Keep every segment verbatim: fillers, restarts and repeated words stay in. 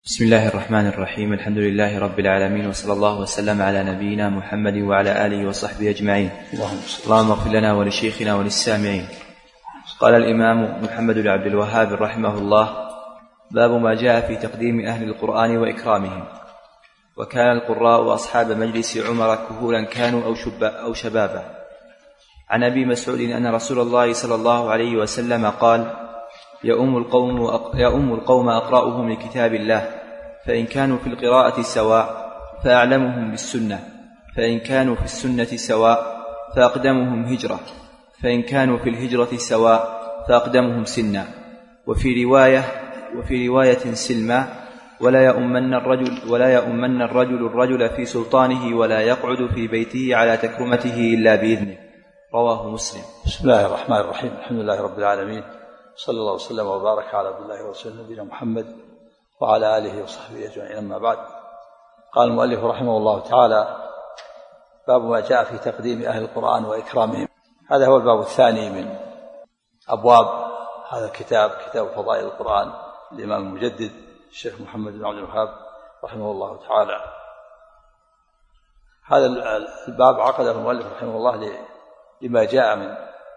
بسم الله الرحمن الرحيم. الحمد لله رب العالمين، وصلى الله وسلم على نبينا محمد وعلى آله وصحبه أجمعين. اللهم اغفر لنا ولشيخنا وللسامعين. قال الإمام محمد بن عبد الوهاب رحمه الله: باب ما جاء في تقديم أهل القرآن وإكرامهم. وكان القراء وأصحاب مجلس عمر كهولا كانوا أو, شب أو شبابا. عن أبي مسعود أن رسول الله صلى الله عليه وسلم قال: يؤم القوم, يؤم القوم أقرأهم لكتاب الله، فإن كانوا في القراءة سواء فأعلمهم بالسنة، فإن كانوا في السنة سواء فأقدمهم هجرة، فإن كانوا في الهجرة سواء فأقدمهم سنا. وفي رواية وفي رواية سلما: ولا يؤمن الرجل ولا يؤمن الرجل الرجل في سلطانه، ولا يقعد في بيته على تكرمته إلا بإذنه. رواه مسلم. بسم الله الرحمن الرحيم. الحمد لله رب العالمين، صلى الله وسلم وبارك على عبد الله ورسوله نبينا محمد وعلى آله وصحبه أجمعين. أما بعد، قال المؤلف رحمه الله تعالى: باب ما جاء في تقديم أهل القرآن وإكرامهم. هذا هو الباب الثاني من أبواب هذا الكتاب، كتاب فضائل القرآن للإمام المجدد الشيخ محمد بن عبد الوهاب رحمه الله تعالى. هذا الباب عقده المؤلف رحمه الله لما جاء من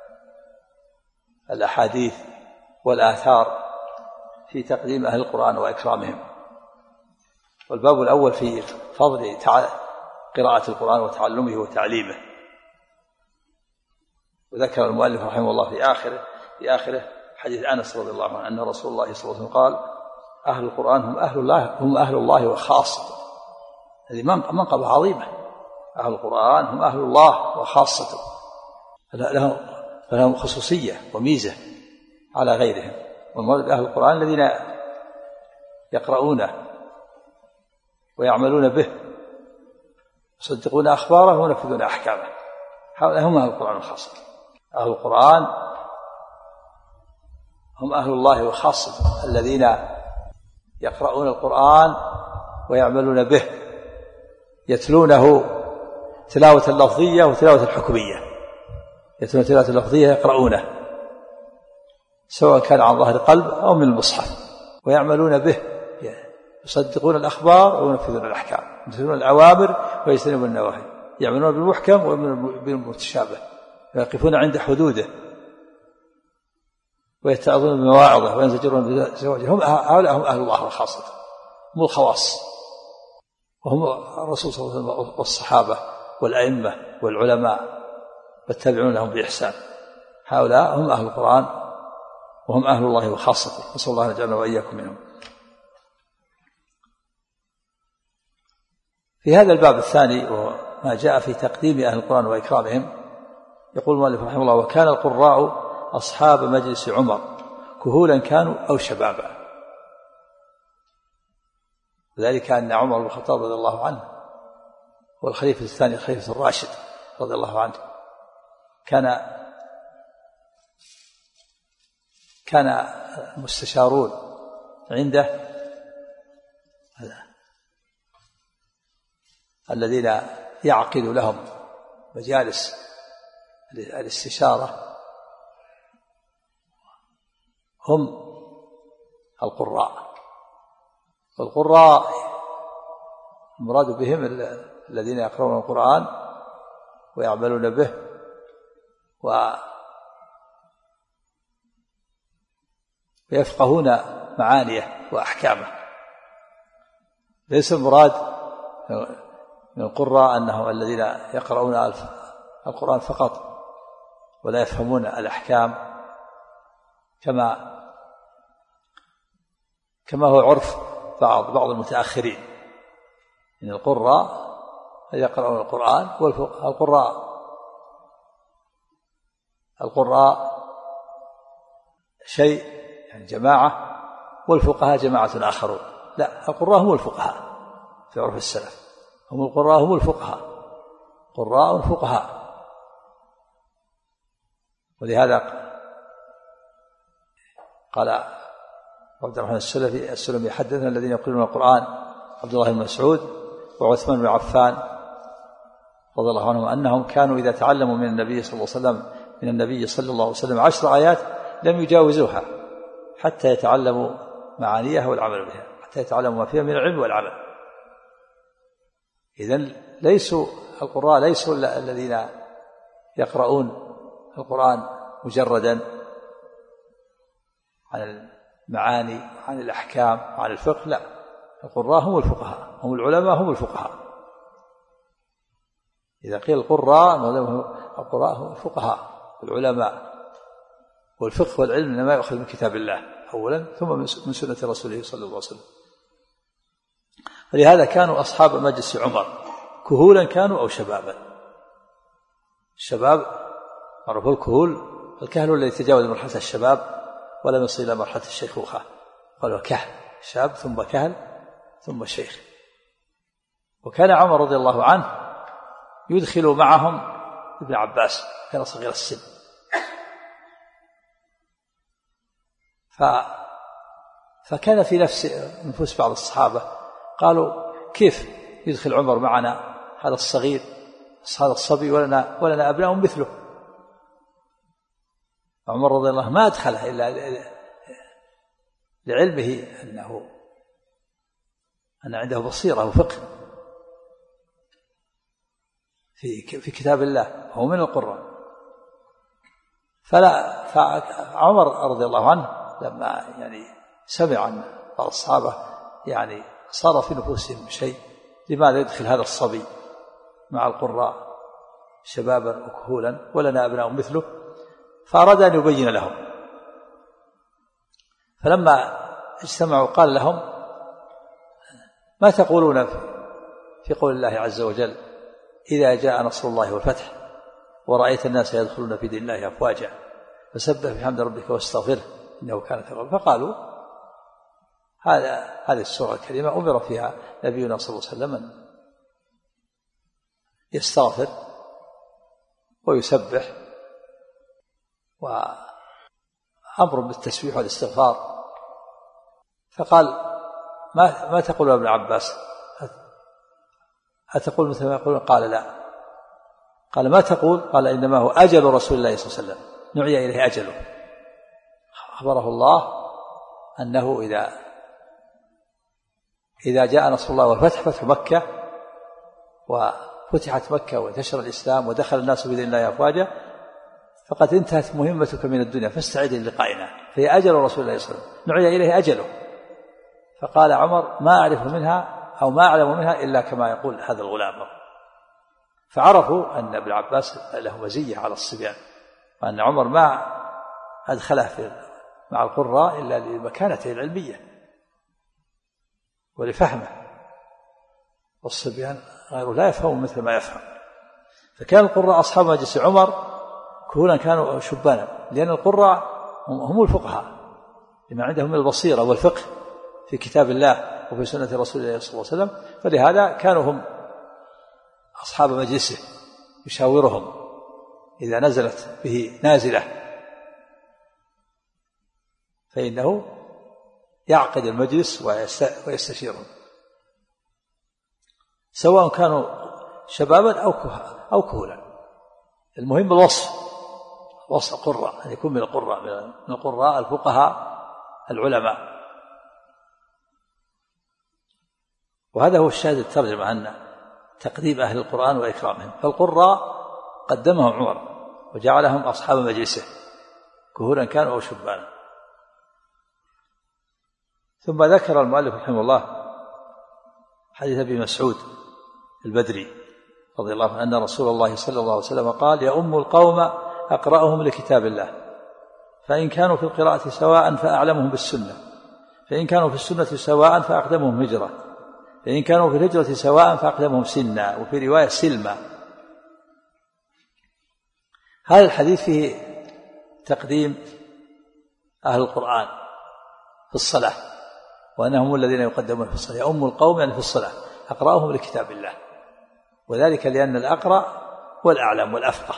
الأحاديث والآثار في تقديم أهل القرآن وإكرامهم. والباب الأول في فضل قراءة القرآن وتعلمه وتعليمه. وذكر المؤلف رحمه الله في آخره في آخره حديث أنس رضي الله عنه أن رسول الله صلى الله عليه وسلم قال: أهل القرآن هم أهل الله هم أهل الله وخاصته. هذه منقبة عظيمة. أهل القرآن هم أهل الله وخاصته، لهم فلهم خصوصية وميزة على غيرهم. والمراد بأهل القرآن الذين يقرؤونه ويعملون به، يصدقون أخباره وينفذون أحكامه. هؤلاء هم أهل القرآن الخاصة. أهل القرآن هم أهل الله وخاصته الذين يقرؤون القرآن ويعملون به، يتلونه تلاوة اللفظية وتلاوة الحكمية. يتلون تلاوة اللفظية يقرؤونه سواء كان عن ظهر قلب أو من المصحف، ويعملون به، يصدقون الأخبار وينفذون الأحكام، ينفذون الأوامر ويجتنبون النواهي، يعملون بالمحكم وبالمتشابه، ويقفون عند حدوده، ويتعظون بمواعظه وينزجرون بزواجه. هم هؤلاء هم أهل الله وخاصته، هم الخواص، وهم الرسول صلى الله عليه وسلم والصحابة والأئمة والعلماء والتابعون لهم بإحسان. هؤلاء هم أهل القرآن وهم أهل الله وخاصته، نسأل الله أن يجعلنا وإياكم منهم. في هذا الباب الثاني وما جاء في تقديم أهل القرآن وإكرامهم، يقول المؤلف رحمه الله: وكان القراء أصحاب مجلس عمر كهولا كانوا أو شبابا. وذلك أن عمر بن الخطاب رضي الله عنه هو الخليفة الثاني، الخليفة الراشد رضي الله عنه، كان كان المستشارون عنده الذين يعقد لهم مجالس الاستشارة هم القراء. والقراء المراد بهم الذين يقرؤون القرآن ويعملون به ويفقهون معانيه وأحكامه. ليس المراد من القراء أنهم الذين يقرؤون القرآن فقط ولا يفهمون الأحكام، كما كما هو عرف بعض بعض المتأخرين من القراء يقرؤون القرآن. والقراء القراء شيء يعني جماعة، والفقهاء جماعة آخرون. لا، القراء هم الفقهاء في عرف السلف، هم القراء هم الفقهاء، قراء فقهاء. ولهذا قال عبد الرحمن السلفي السلمي: حدثنا الذين يقرؤون القرآن عبد الله بن مسعود وعثمان بن عفان رضي الله عنهم أنهم كانوا إذا تعلموا من النبي صلى الله عليه وسلم من النبي صلى الله عليه وسلم عشر آيات لم يجاوزوها حتى يتعلموا معانيها والعمل بها، حتى يتعلموا ما فيها من العلم والعمل. إذن ليسوا القراء ليسوا الذين يقرؤون القرآن مجردا عن المعاني وعن الأحكام وعن الفقه، لا، القراء هم الفقهاء، هم العلماء، هم الفقهاء. إذا قيل القراء القراء هم الفقهاء والعلماء، والفقه والعلم إنما يؤخذ من كتاب الله أولا ثم من سنة رسوله صلى الله عليه وسلم. ولهذا كانوا أصحاب مجلس عمر كهولا كانوا أو شبابا. الشباب معروف الكهول، الكهل الذي يتجاوز مرحلة الشباب ولم يصل إلى مرحلة الشيخوخة، قالوا كهل، شاب ثم كهل ثم شيخ. وكان عمر رضي الله عنه يدخل معهم ابن عباس، كان صغير السن، ف... فكان في نفس نفوس بعض الصحابة قالوا كيف يدخل عمر معنا هذا الصغير هذا الصبي ولنا, ولنا أبناء مثله. عمر رضي الله ما أدخله إلا لعلمه أنه أن عنده بصيرة وفقه في في كتاب الله، هو من القراء. فلا فعمر رضي الله عنه لما يعني سمع عن بعض الصحابة يعني صار في نفوسهم شيء، لماذا يدخل هذا الصبي مع القراء شبابا وكهولا ولنا أبناء مثله؟ فأراد أن يبين لهم. فلما اجتمعوا قال لهم ما تقولون في قول الله عز وجل إذا جاء نصر الله والفتح ورأيت الناس يدخلون في دين الله أفواجا فسبح بحمد ربك واستغفره إنه كان توابا. فقالوا هذا هذه السورة الكريمة أمر فيها نبينا صلى الله عليه وسلم أن يستغفر ويسبح، وأمر بالتسبيح والاستغفار. فقال ما ما تقول ابن عباس؟ أتقول مثل ما يقولون؟ قال لا. قال ما تقول؟ قال إنما هو أجل رسول الله صلى الله عليه وسلم نعي إليه أجله. أخبره الله أنه إذا إذا جاء نصر الله والفتح، فتح مكة وفتحت مكة وانتشر الإسلام ودخل الناس بدين الله أفواجا، فقد انتهت مهمتك من الدنيا فاستعد للقائنا، فهي أجل رسول الله صلى الله عليه وسلم نعي إليه أجله. فقال عمر ما أعرف منها أو ما أعلم منها إلا كما يقول هذا الغلام. فعرفوا أن ابن عباس له مزية على الصبيان، وأن عمر ما أدخله في مع القراء إلا لمكانته العلمية ولفهمه، والصبيان غيره لا يفهم مثل ما يفهم. فكان القراء أصحاب مجلس عمر كهولا كانوا شبانا، لأن القراء هم الفقهاء لما عندهم من البصيرة والفقه في كتاب الله وفي سنة رسول الله صلى الله عليه وسلم. فلهذا كانوا هم أصحاب مجلسه يشاورهم إذا نزلت به نازلة، فإنه يعقد المجلس ويستشيرهم، سواء كانوا شبابا أو كهولا. المهم الوصف، وصف قراء، أن يكون من القراء من القراء الفقهاء العلماء. وهذا هو الشاهد الترجمة أن تقديم أهل القرآن وإكرامهم. فالقراء قدمهم عمر وجعلهم أصحاب مجلسه كهولا كانوا أو شبانا. ثم ذكر المؤلف رحمه الله حديث أبي مسعود البدري رضي الله عنه أن رسول الله صلى الله عليه وسلم قال يؤم القوم أقرأهم لكتاب الله، فإن كانوا في القراءة سواء فأعلمهم بالسنة، فإن كانوا في السنة سواء فأقدمهم هجرة، فإن كانوا في الهجرة سواء فأقدمهم سنا، وفي رواية سلما. هذا الحديث فيه تقديم أهل القرآن في الصلاة، وأنهم الذين يقدمون في الصلاة. يؤم القوم يعني في الصلاة أقرأهم لكتاب الله، وذلك لأن الأقرأ هو الأعلم والأفقه.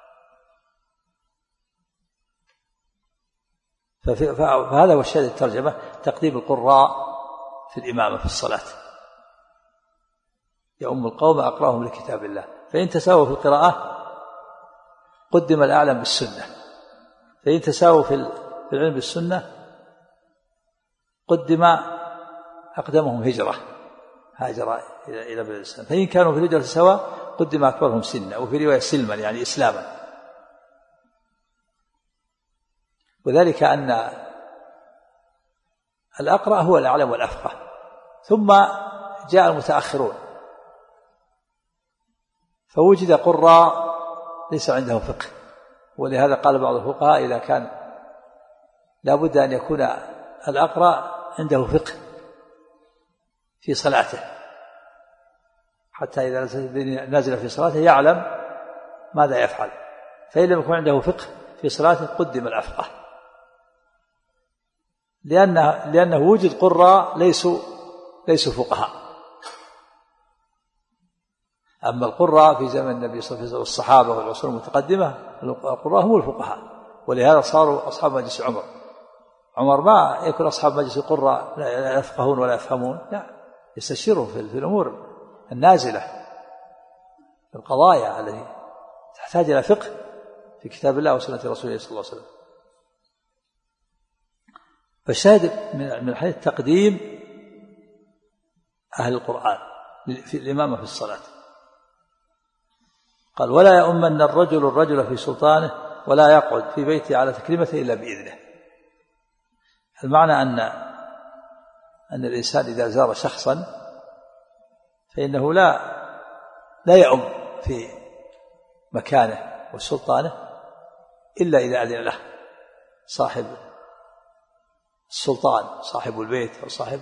فهذا هو الشاهد الترجمة، تقديم القراء في الإمامة في الصلاة. يؤم القوم أقرأهم لكتاب الله، فإن تساووا في القراءة قدم الأعلم بالسنة، فإن تساووا في العلم بالسنة قدم أقدمهم هجرة، هاجر إلى بلاد الإسلام، فإن كانوا في الهجرة سواء قدم أكبرهم سنا، وفي رواية سلما يعني إسلاما. وذلك أن الأقرأ هو الأعلم والأفقه، ثم جاء المتأخرون فوجد قراء ليس عندهم فقه، ولهذا قال بعض الفقهاء إذا كان لا بد أن يكون الأقرأ عنده فقه في صلاته، حتى إذا نزل في صلاته يعلم ماذا يفعل، فإن لم يكن عنده فقه في صلاته قدم الأفقه، لأنه, لأنه وجد قراء ليسوا ليسوا فقهاء. أما القراء في زمن النبي صلى الله عليه وسلم والصحابة والعصور المتقدمة القراء هم الفقهاء، ولهذا صاروا أصحاب مجلس عمر. عمر ما يكون أصحاب مجلس القراء لا يفقهون ولا يفهمون، لا، يستشيروا في الأمور النازلة، في القضايا التي تحتاج إلى فقه في كتاب الله وسنة رسوله صلى الله عليه وسلم. فالشاهد من الحديث تقديم أهل القرآن في الإمامة في الصلاة. قال: ولا يؤمن الرجل الرجل في سلطانه ولا يقعد في بيته على تكريمته إلا بإذنه. المعنى أن أن الإنسان إذا زار شخصا فإنه لا لا يؤم في مكانه وسلطانه إلا إذا أذن له صاحب السلطان، صاحب البيت أو صاحب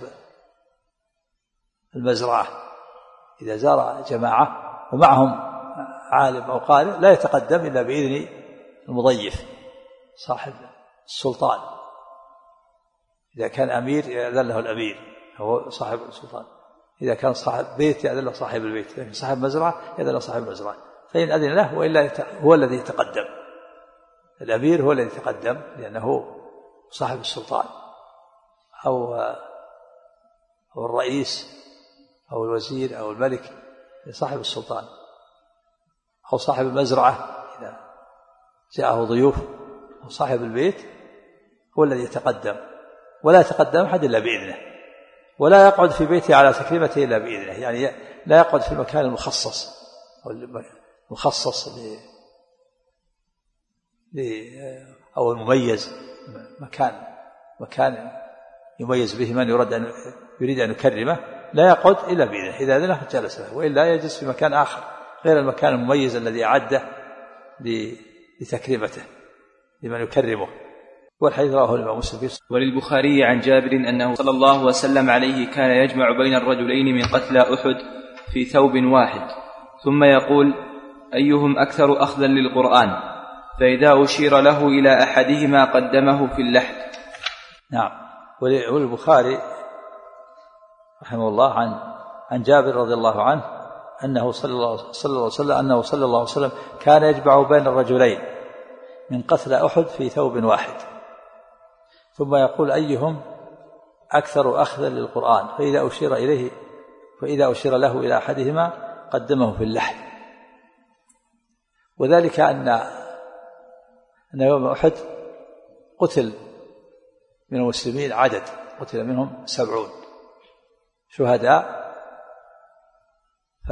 المزرعة. إذا زار جماعة ومعهم عالم أو قارئ لا يتقدم إلا بإذن المضيف صاحب السلطان. إذا كان أمير يأذن له الأمير هو صاحب السلطان، إذا كان صاحب بيت يأذن له صاحب البيت، إذا كان صاحب مزرعة يأذن له صاحب المزرعة. فإن أذن له وإلا هو الذي يتقدم، الأمير هو الذي يتقدم لأنه صاحب السلطان، أو أو الرئيس أو الوزير أو الملك صاحب السلطان، أو صاحب المزرعة إذا جاءه ضيوف، أو صاحب البيت هو الذي يتقدم، ولا يتقدم أحد إلا بإذنه، ولا يقعد في بيته على تكريمته إلا بإذنه، يعني لا يقعد في المكان المخصص أو المخصص ل أو المميز، مكان مكان يميز به من يريد أن يريد أن يكرمه، لا يقعد إلا بإذنه، إذا أذنه جلس له، وإلا يجلس في مكان آخر غير المكان المميز الذي أعده لتكريمته لمن يكرمه. والحديث رواه الإمام مسلم. وللبخاري عن جابر أنه صلى الله وسلم عليه كان يجمع بين الرجلين من قتلى أحد في ثوب واحد، ثم يقول: أيهم أكثر أخذا للقرآن؟ فإذا أشير له إلى أحدهما قدمه في اللحد. نعم. والبخاري رحمه الله عن عن جابر رضي الله عنه أنه صلى الله عليه وسلم أنه صلى الله عليه وسلم كان يجمع بين الرجلين من قتلى أحد في ثوب واحد، ثم يقول: أيهم أكثر أخذا للقرآن؟ فإذا أشير إليه فإذا أشير له إلى أحدهما قدمه في اللحد. وذلك أن أن يوم أحد قتل من المسلمين عدد، قتل منهم سبعون شهداء، ف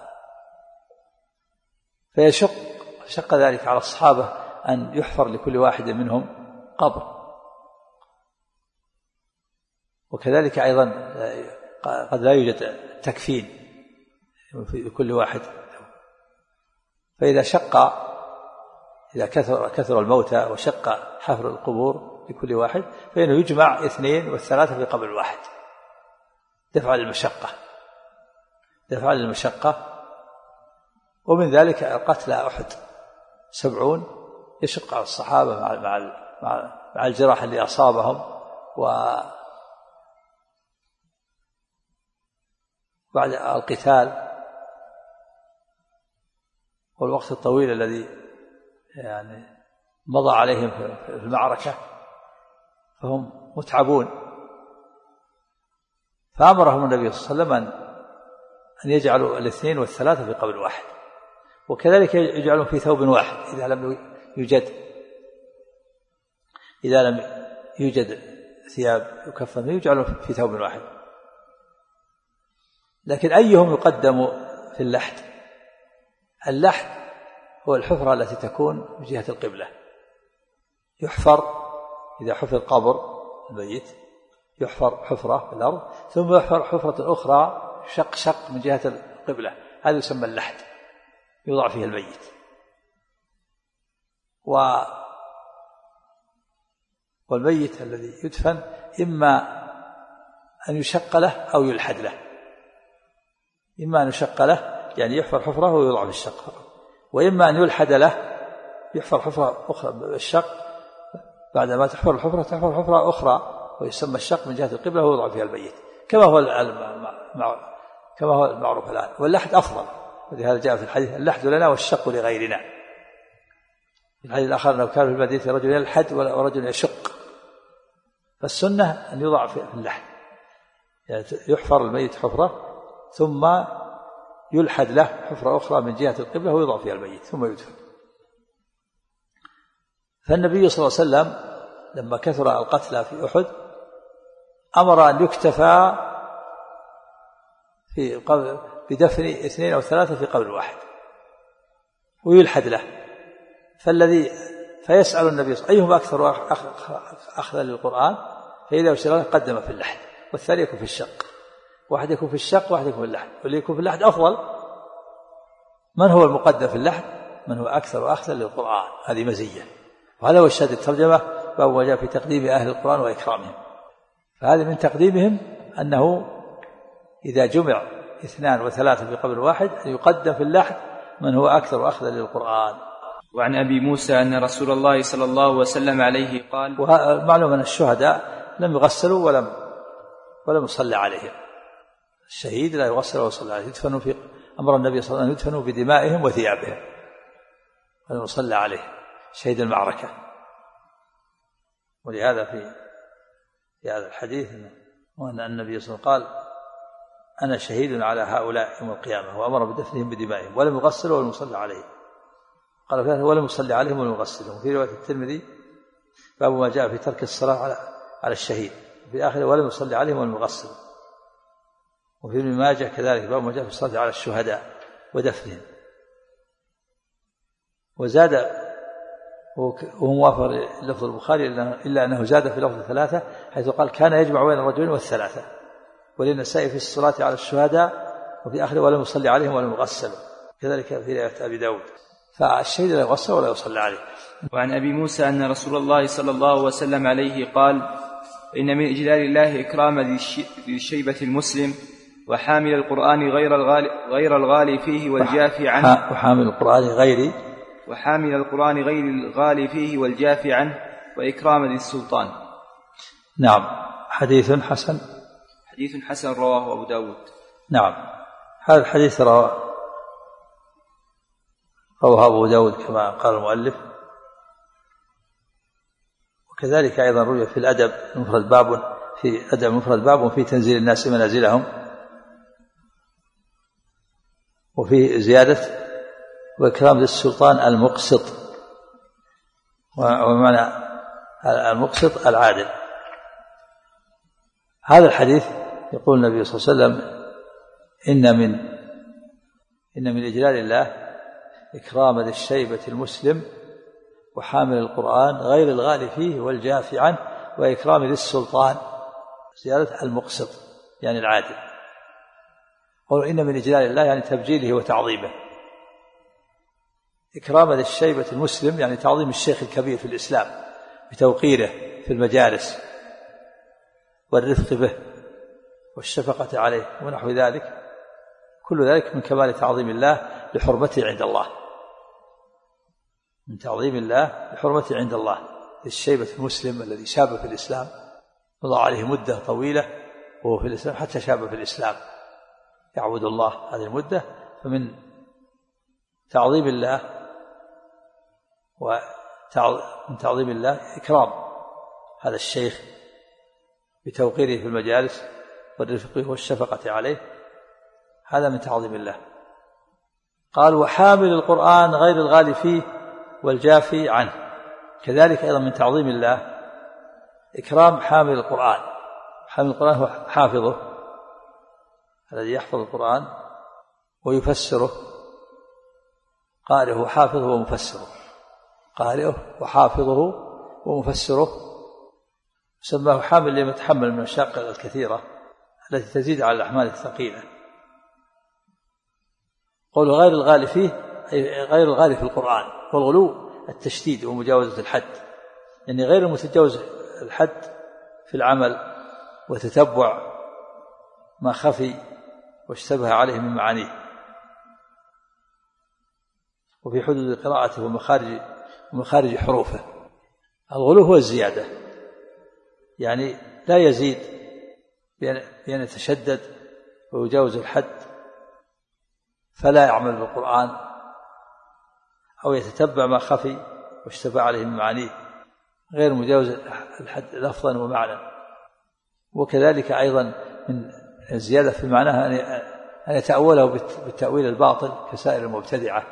فيشق شق ذلك على الصحابة أن يحفر لكل واحد منهم قبر، وكذلك أيضا قد لا يوجد تكفين في كل واحد، فإذا شق إذا كثر كثر الموتى وشق حفر القبور لكل واحد فإنه يجمع اثنين والثلاثة في قبر واحد دفعا للمشقة دفعا للمشقة. ومن ذلك قتلى أحد سبعون يشق على الصحابة مع مع مع, مع الجراح اللي أصابهم وبعد القتال والوقت الطويل الذي يعني مضى عليهم في المعركة فهم متعبون، فأمرهم النبي صلى الله عليه وسلم أن يجعلوا الاثنين والثلاثة في قبر واحد، وكذلك يجعلون في ثوب واحد إذا لم يوجد إذا لم يوجد ثياب يكفن يجعلون في ثوب واحد. لكن أيهم يقدم في اللحد؟ اللحد هو الحفرة التي تكون من جهة القبلة، يحفر إذا حفر قبر الميت يحفر حفرة في الأرض ثم يحفر حفرة أخرى شق شق من جهة القبلة، هذا يسمى اللحد، يوضع فيه الميت. و والميت الذي يدفن إما أن يشق له أو يلحد له، إما أن يشق له يعني يحفر حفرة ويوضع في الشق، وإما أن يلحد له يحفر حفرة أخرى بالشق، بعد ما تحفر الحفرة تحفر حفرة أخرى ويسمى الشق من جهة القبلة ويوضع فيها الميت، كما هو كما هو المعروف الآن. واللحد أفضل، ولهذا جاء في الحديث اللحد لنا والشق لغيرنا. في الحديث الآخر أنه كان في المدينة رجل يلحد ورجل يشق، فالسنة أن يوضع في اللحد، يعني يحفر الميت حفرة ثم يلحد له حفرة أخرى من جهة القبلة ويوضع فيها الميت ثم يدفن. فالنبي صلى الله عليه وسلم لما كثر القتلى في أحد أمر أن يكتفى في بدفن اثنين أو ثلاثة في قبر واحد ويلحد له، فالذي فيسأل النبي صلى الله عليه وسلم أيهم أكثر أخذا للقرآن، فإذا وسأل قدم في اللحد، والثاني يكون في الشق، واحد يكون في الشق واحد يكون في اللحد، واللي يكون في اللحد أفضل. من هو المقدم في اللحد؟ من هو أكثر أخذا للقرآن، هذه مزية. وهذا هو الشاهد الترجمة، باب ما جاء في تقديم أهل القرآن وإكرامهم. فهذا من تقديمهم أنه إذا جمع اثنان وثلاثة في قبر واحد يقدم في اللحد من هو أكثر أخذا للقرآن. وعن أبي موسى أن رسول الله صلى الله وسلم عليه قال، ومعلوم أن الشهداء لم يغسلوا ولم ولم يصلى عليهم، الشهيد لا يغسل ولا يصلى عليه، يدفنوا في أمر النبي صلى الله عليه وسلم يدفنوا بدمائهم وثيابهم ولم يصلى عليه شهيد المعركة. ولهذا في في هذا الحديث وأن النبي صلى الله عليه وسلم قال أنا شهيد على هؤلاء يوم القيامة، وأمر بدفنهم بدمائهم ولم يغسلوا ولم يصلى عليهم، قال فيه ولم يصلي عليهم ولم يغسلهم. في رواية الترمذي باب ما جاء في ترك الصلاة على على الشهيد، في آخره ولم يصلي عليهم ولم يغسلوا. وفي ابن ماجه كذلك باب ما جاء في الصلاة على الشهداء ودفنهم. وزاد وهو موافق لفظ البخاري إلا أنه زاد في لفظ ثلاثة حيث قال كان يجمع بين الرجلين والثلاثة، وللنسائي في الصلاة على الشهداء وفي آخره ولم يصلي عليهم ولم يغسلوا، كذلك في رواية أبي داود. فالشهيد لا يغسل ولا يصلى عليه. وعن أبي موسى أن رسول الله صلى الله وسلم عليه قال إن من إجلال الله إكرام ذي الشيبة المسلم وحامل القرآن غير الغالي, غير الغالي فيه والجافي عنه وحامل القرآن غير وحامل القرآن غير الغالي فيه والجافي عنه وإكرام ذي السلطان. نعم. حديث حسن حديث حسن رواه أبو داود. نعم. هذا الحديث رواه رواه أبو داود كما قال المؤلف، وكذلك أيضا روي في الأدب المفرد باب في أدب المفرد باب في تنزيل الناس منازلهم، وفي زيادة وإكرام ذي السلطان المقسط، ومعنى المقسط العادل. هذا الحديث يقول النبي صلى الله عليه وسلم إن من إن من إجلال الله إكرام ذي الشيبة المسلم وحامل القرآن غير الغالي فيه والجافي عنه وإكرام ذي السلطان زيادة المقسط يعني العادل. قالوا إن من إجلال الله يعني تبجيله وتعظيمه. إكرام ذي الشيبة المسلم يعني تعظيم الشيخ الكبير في الإسلام بتوقيره في المجالس والرفق به والشفقة عليه ونحو ذلك، كل ذلك من كمال تعظيم الله لحرمته عند الله، من تعظيم الله لحرمته عند الله. الشيبة المسلم الذي شاب في الإسلام وضع عليه مدة طويلة وهو في الإسلام حتى شاب في الإسلام يعبد الله هذه المدة، فمن تعظيم الله ومن تعظيم الله إكرام هذا الشيخ بتوقيره في المجالس والرفق والشفقة عليه، هذا من تعظيم الله. قال وحامل القرآن غير الغالي فيه والجافي عنه، كذلك أيضا من تعظيم الله إكرام حامل القرآن. حامل القرآن هو حافظه الذي يحفظ القرآن ويفسره، قارئه وحافظه ومفسره، قارئه وحافظه ومفسره، سماه حامل لما يتحمل من المشاق الكثيرة التي تزيد على الأحمال الثقيلة. قول غير الغالي فيه أي غير الغالي في القرآن، والغلو التشديد ومجاوزة الحد، يعني غير المتجاوز الحد في العمل وتتبع ما خفي واشتبه عليه من معانيه، وفي حدود قراءته ومخارج ومخارج حروفه. الغلو هو الزيادة، يعني لا يزيد بأن يتشدد ويجاوز الحد فلا يعمل بالقرآن، أو يتتبع ما خفي واشتبه عليه من معانيه غير مجاوز الحد لفظا ومعنى. وكذلك أيضا من الزيادة في معناها أن يتأوله بالتأويل الباطل كسائر المبتدعة،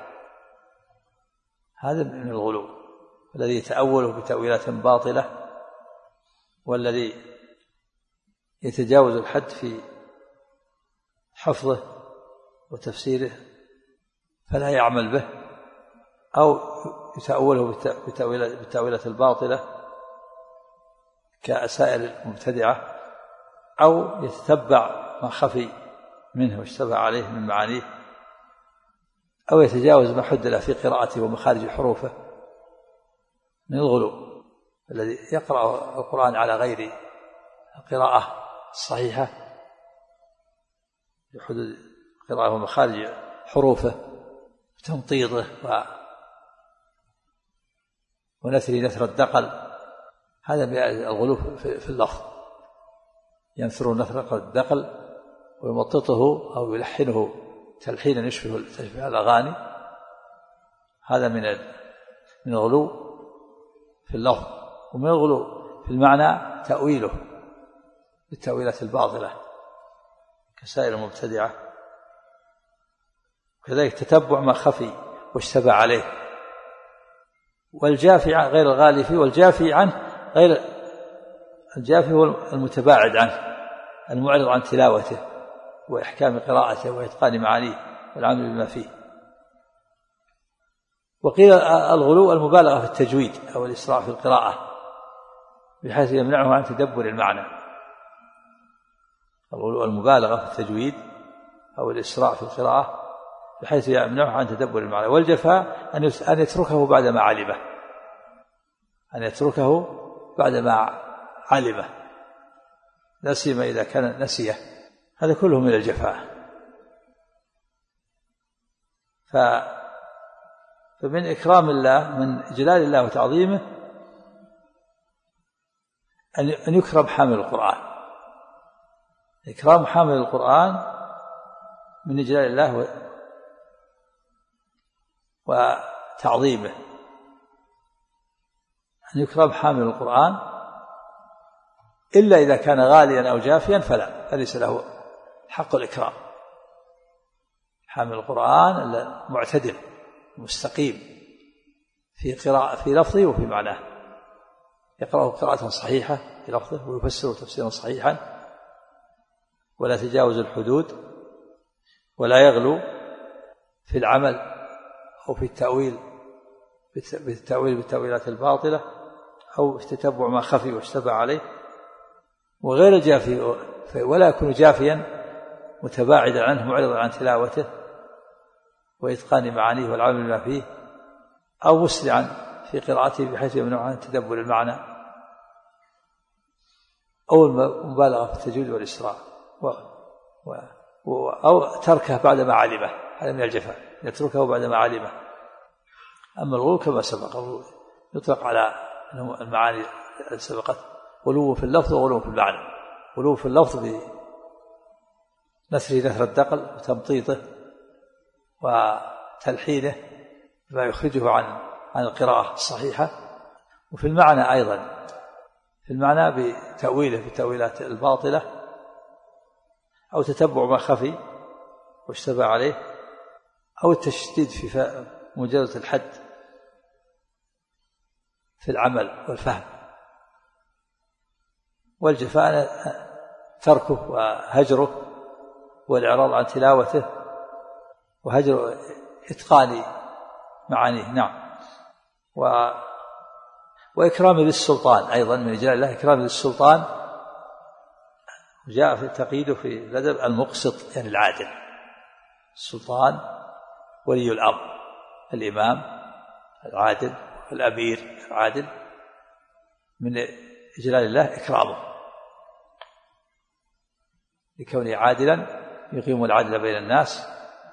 هذا من الغلو، الذي يتأوله بتأويلات باطلة والذي يتجاوز الحد في حفظه وتفسيره فلا يعمل به، أو يتأوله بالتأويلات الباطلة كسائر المبتدعة، أو يتتبع ما خفي منه واشتبه عليه من معانيه، أو يتجاوز ما حد له في قراءته ومخارج حروفه من الغلو، الذي يقرأ القرآن على غير القراءة الصحيحة بحدود قراءة ومخارج حروفه وتمطيطه ونثر نثر الدقل، هذا الغلو في اللفظ، ينثر نثر الدقل ويمططه أو يلحنه تلحينا يشبه الأغاني، هذا من من الغلو في اللفظ. ومن الغلو في المعنى تأويله بالتأويلات الباطلة كسائر المبتدعة، وكذلك تتبع ما خفي واشتبه عليه. والجافي غير الغالي فيه، والجافي عنه غير الجافي هو المتباعد عنه المعرض عن تلاوته وإحكام قراءته وإتقان معانيه والعمل بما فيه. وقيل الغلو المبالغة في التجويد أو الإسراع في القراءة بحيث يمنعه عن تدبر المعنى. الغلو المبالغة في التجويد أو الإسراع في القراءة بحيث يمنعه عن تدبر المعنى. والجفاء أن يتركه بعدما علمه، أن يتركه بعدما علمه، لا سيما إذا كان نسيه، هذا كله من الجفاء. فمن إكرام الله، من جلال الله وتعظيمه، أن يكرم حامل القرآن. إكرام حامل القرآن من جلال الله وتعظيمه، أن يكرم حامل القرآن، إلا إذا كان غاليا أو جافيا فلا، فليس له حق الإكرام. حامل القرآن المعتدل مستقيم في قراءة في لفظه وفي معناه، يقرأه قراءة صحيحة في لفظه ويفسره تفسيرا صحيحا، ولا تجاوز الحدود، ولا يغلو في العمل أو في التأويل بالتأويل بالتأويلات الباطلة، أو تتبع ما خفي واشتبه عليه. وغير الجافي ولا يكون جافيا متباعدا عنه معرضا عن تلاوته وإتقان معانيه والعمل بما فيه، أو مسرعا في قراءته بحيث يمنع عن تدبر المعنى، أو المبالغة في التجويد والإسراع، و... و... أو تركه بعدما علمه، هذا من الجفاء، يتركه بعدما علمه. أما الغلو كما سبق يطلق على المعاني التي سبقت، غلو في اللفظ وغلو في المعنى. غلو في اللفظ بنثر نثر الدقل وتمطيطه وتلحينه ما يخرجه عن عن القراءة الصحيحة، وفي المعنى أيضا، في المعنى بتأويله بالتأويلات الباطلة، أو تتبع ما خفي واشتبه عليه، أو التشديد في مجاوزة الحد في العمل والفهم. والجفاء تركه وهجره والإعراض عن تلاوته وهجر إتقان معانيه. نعم. و وإكرام ذي السلطان أيضا من إجلال الله، إكرام ذي السلطان جاء في التقييد في الأدب المقسط يعني العادل. السلطان ولي الأمر، الإمام العادل، الأمير العادل، من إجلال الله إكرامه لكونه عادلا يقيم العدل بين الناس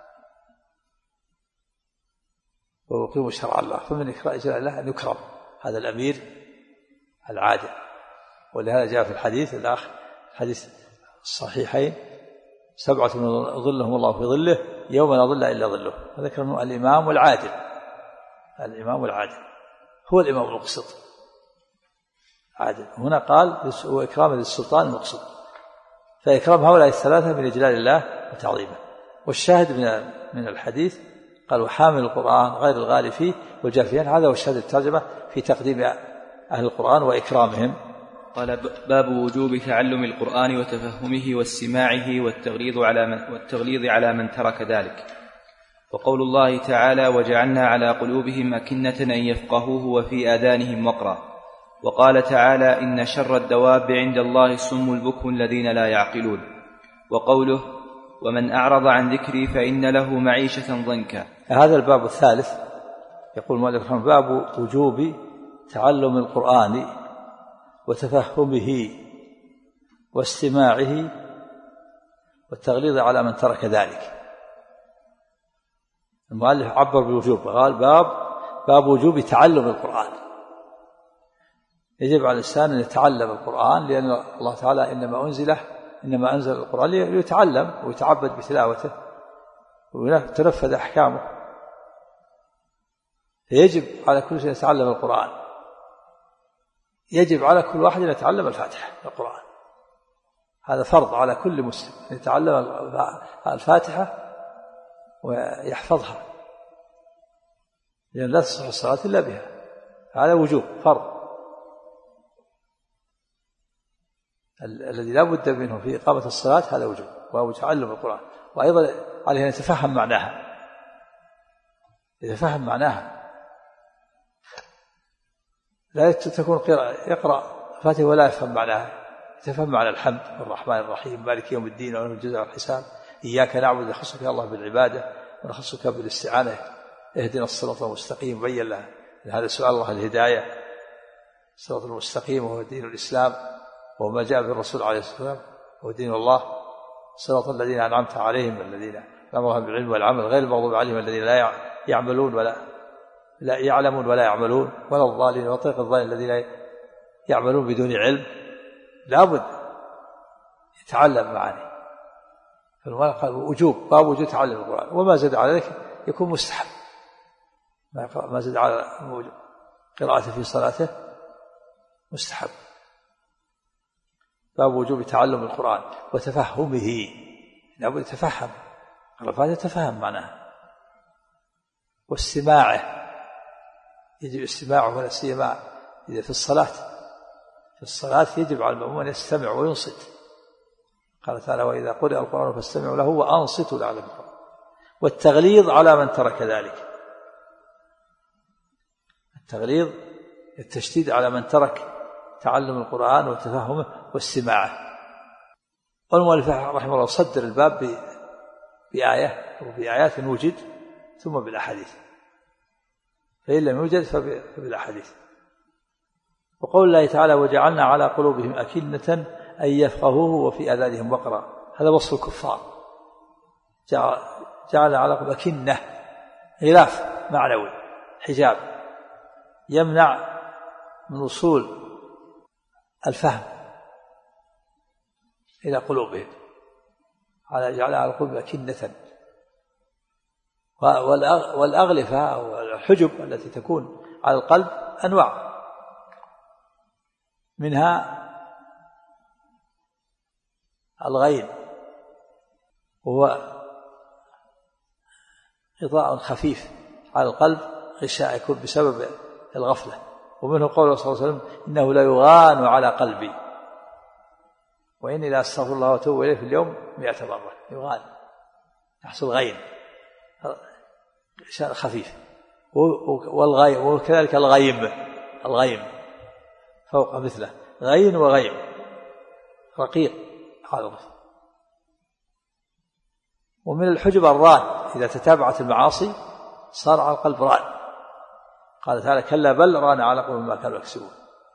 ويقيم شرع الله. فمن إجلال الله أن يكرم هذا الأمير العادل. ولهذا جاء في الحديث الآخر حديث الصحيحين سبعة ظلهم الله في ظله يوم لا ظل إلا ظله. فذكر الإمام العادل، الإمام العادل هو الإمام المقسط عادل. هنا قال وإكرام ذي السلطان المقسط، فإكرام هؤلاء الثلاثة من إجلال الله وتعظيمه. والشاهد من من الحديث قال وحامل القرآن غير الغالي فيه والجافيان، هذا هو الشاهد الترجمة في تقديم أهل القرآن وإكرامهم. قال باب وجوب تعلم القرآن وتفهمه واستماعه والتغليظ على من, والتغليظ على من ترك ذلك. وقول الله تعالى وجعلنا على قلوبهم أكنة أن يفقهوه وفي آذانهم وقرا. وقال تعالى إن شر الدواب عند الله الصم البكم الذين لا يعقلون. وقوله ومن أعرض عن ذكري فإن له معيشة ضنكا. هذا الباب الثالث. يقول المؤلف رحمه باب وجوب تعلم القرآن وتفهمه واستماعه والتغليظ على من ترك ذلك. المؤلف عبر بالوجوب، قال باب باب وجوب تعلم القرآن. يجب على الإنسان أن يتعلم القرآن، لأن الله تعالى إنما أنزله إنما أنزل القرآن ليتعلم ويتعبد بتلاوته ويتنفذ أحكامه. فيجب على كل شيء يتعلم القرآن. يجب على كل واحد أن يتعلم الفاتحة القرآن، هذا فرض على كل مسلم أن يتعلم الفاتحة ويحفظها، لأن لا تصح الصلاة إلا بها. هذا وجوب فرض الذي لا بد منه في إقامة الصلاة، هذا وجوب وهو تعلم القرآن. وأيضا عليه أن يتفهم معناها، يتفهم معناها، لا تكون يقرأ الفاتحة ولا يفهم معناها، يتفهم معنى الحمد الرحمن الرحيم مالك يوم الدين وله الجزاء والحساب إياك نعبد نخصك يا الله بالعبادة ونخصك بالاستعانة اهدنا الصراط المستقيم بين له. هذا سؤال الله الهداية، الصراط المستقيم وهو دين الإسلام وما جاء بالرسول عليه الصلاة والسلام هو دين الله، صراط الذين أنعمت عليهم الذين أمرهم بالعلم والعمل غير المغضوب عليهم الذين لا يعملون ولا لا يعلمون ولا يعملون ولا الضالين وطريق الضالين الذين يعملون بدون علم. لابد يتعلم معاني. فالمعنى قال وجوب باب وجوب تعلم القرآن، وما زاد على ذلك يكون مستحب، ما زاد على قراءته في صلاته مستحب. باب وجوب تعلم القرآن وتفهمه، لابد يتفهم الفاتحة يتفهم معناها، واستماعه يجب استماعه ولا سيما إذا في الصلاة في الصلاة يجب على المأموم أن يستمع وينصت. قال تعالى وإذا قرئ القرآن فاستمعوا له وأنصتوا لعلكم. والتغليظ على من ترك ذلك، التغليظ التشديد على من ترك تعلم القرآن وتفهمه واستماعه. والمؤلف رحمه الله صدر الباب بآية وبآيات وجد ثم بالأحاديث، فإن لم يوجد فبالأحاديث. وقول الله تعالى وجعلنا على قلوبهم أكنة أن يفقهوه وفي آذانهم وقرا، هذا وصف الكفار. جعل على قلوبهم أكنة غلاف معنوي، حجاب يمنع من وصول الفهم إلى قلوبهم. على جعل على قلوبهم أكنة. والأغلفة أو الحجب التي تكون على القلب أنواع، منها الغين وهو غطاء خفيف على القلب غشاء يكون بسبب الغفلة. ومنه قوله صلى الله عليه وسلم إنه لا يغان على قلبي، وإني لا أستغفر الله وأتوب إليه في اليوم مئة مرة. يغال يحصل غين خفيف. والغيم وكذلك الغيم الغيم فوق مثله غين وغيم رقيق هذا. ومن الحجب الران إذا تتابعت المعاصي صار على القلب ران. قال تعالى كلا بل ران على قلوبهم ما كانوا يكسبون.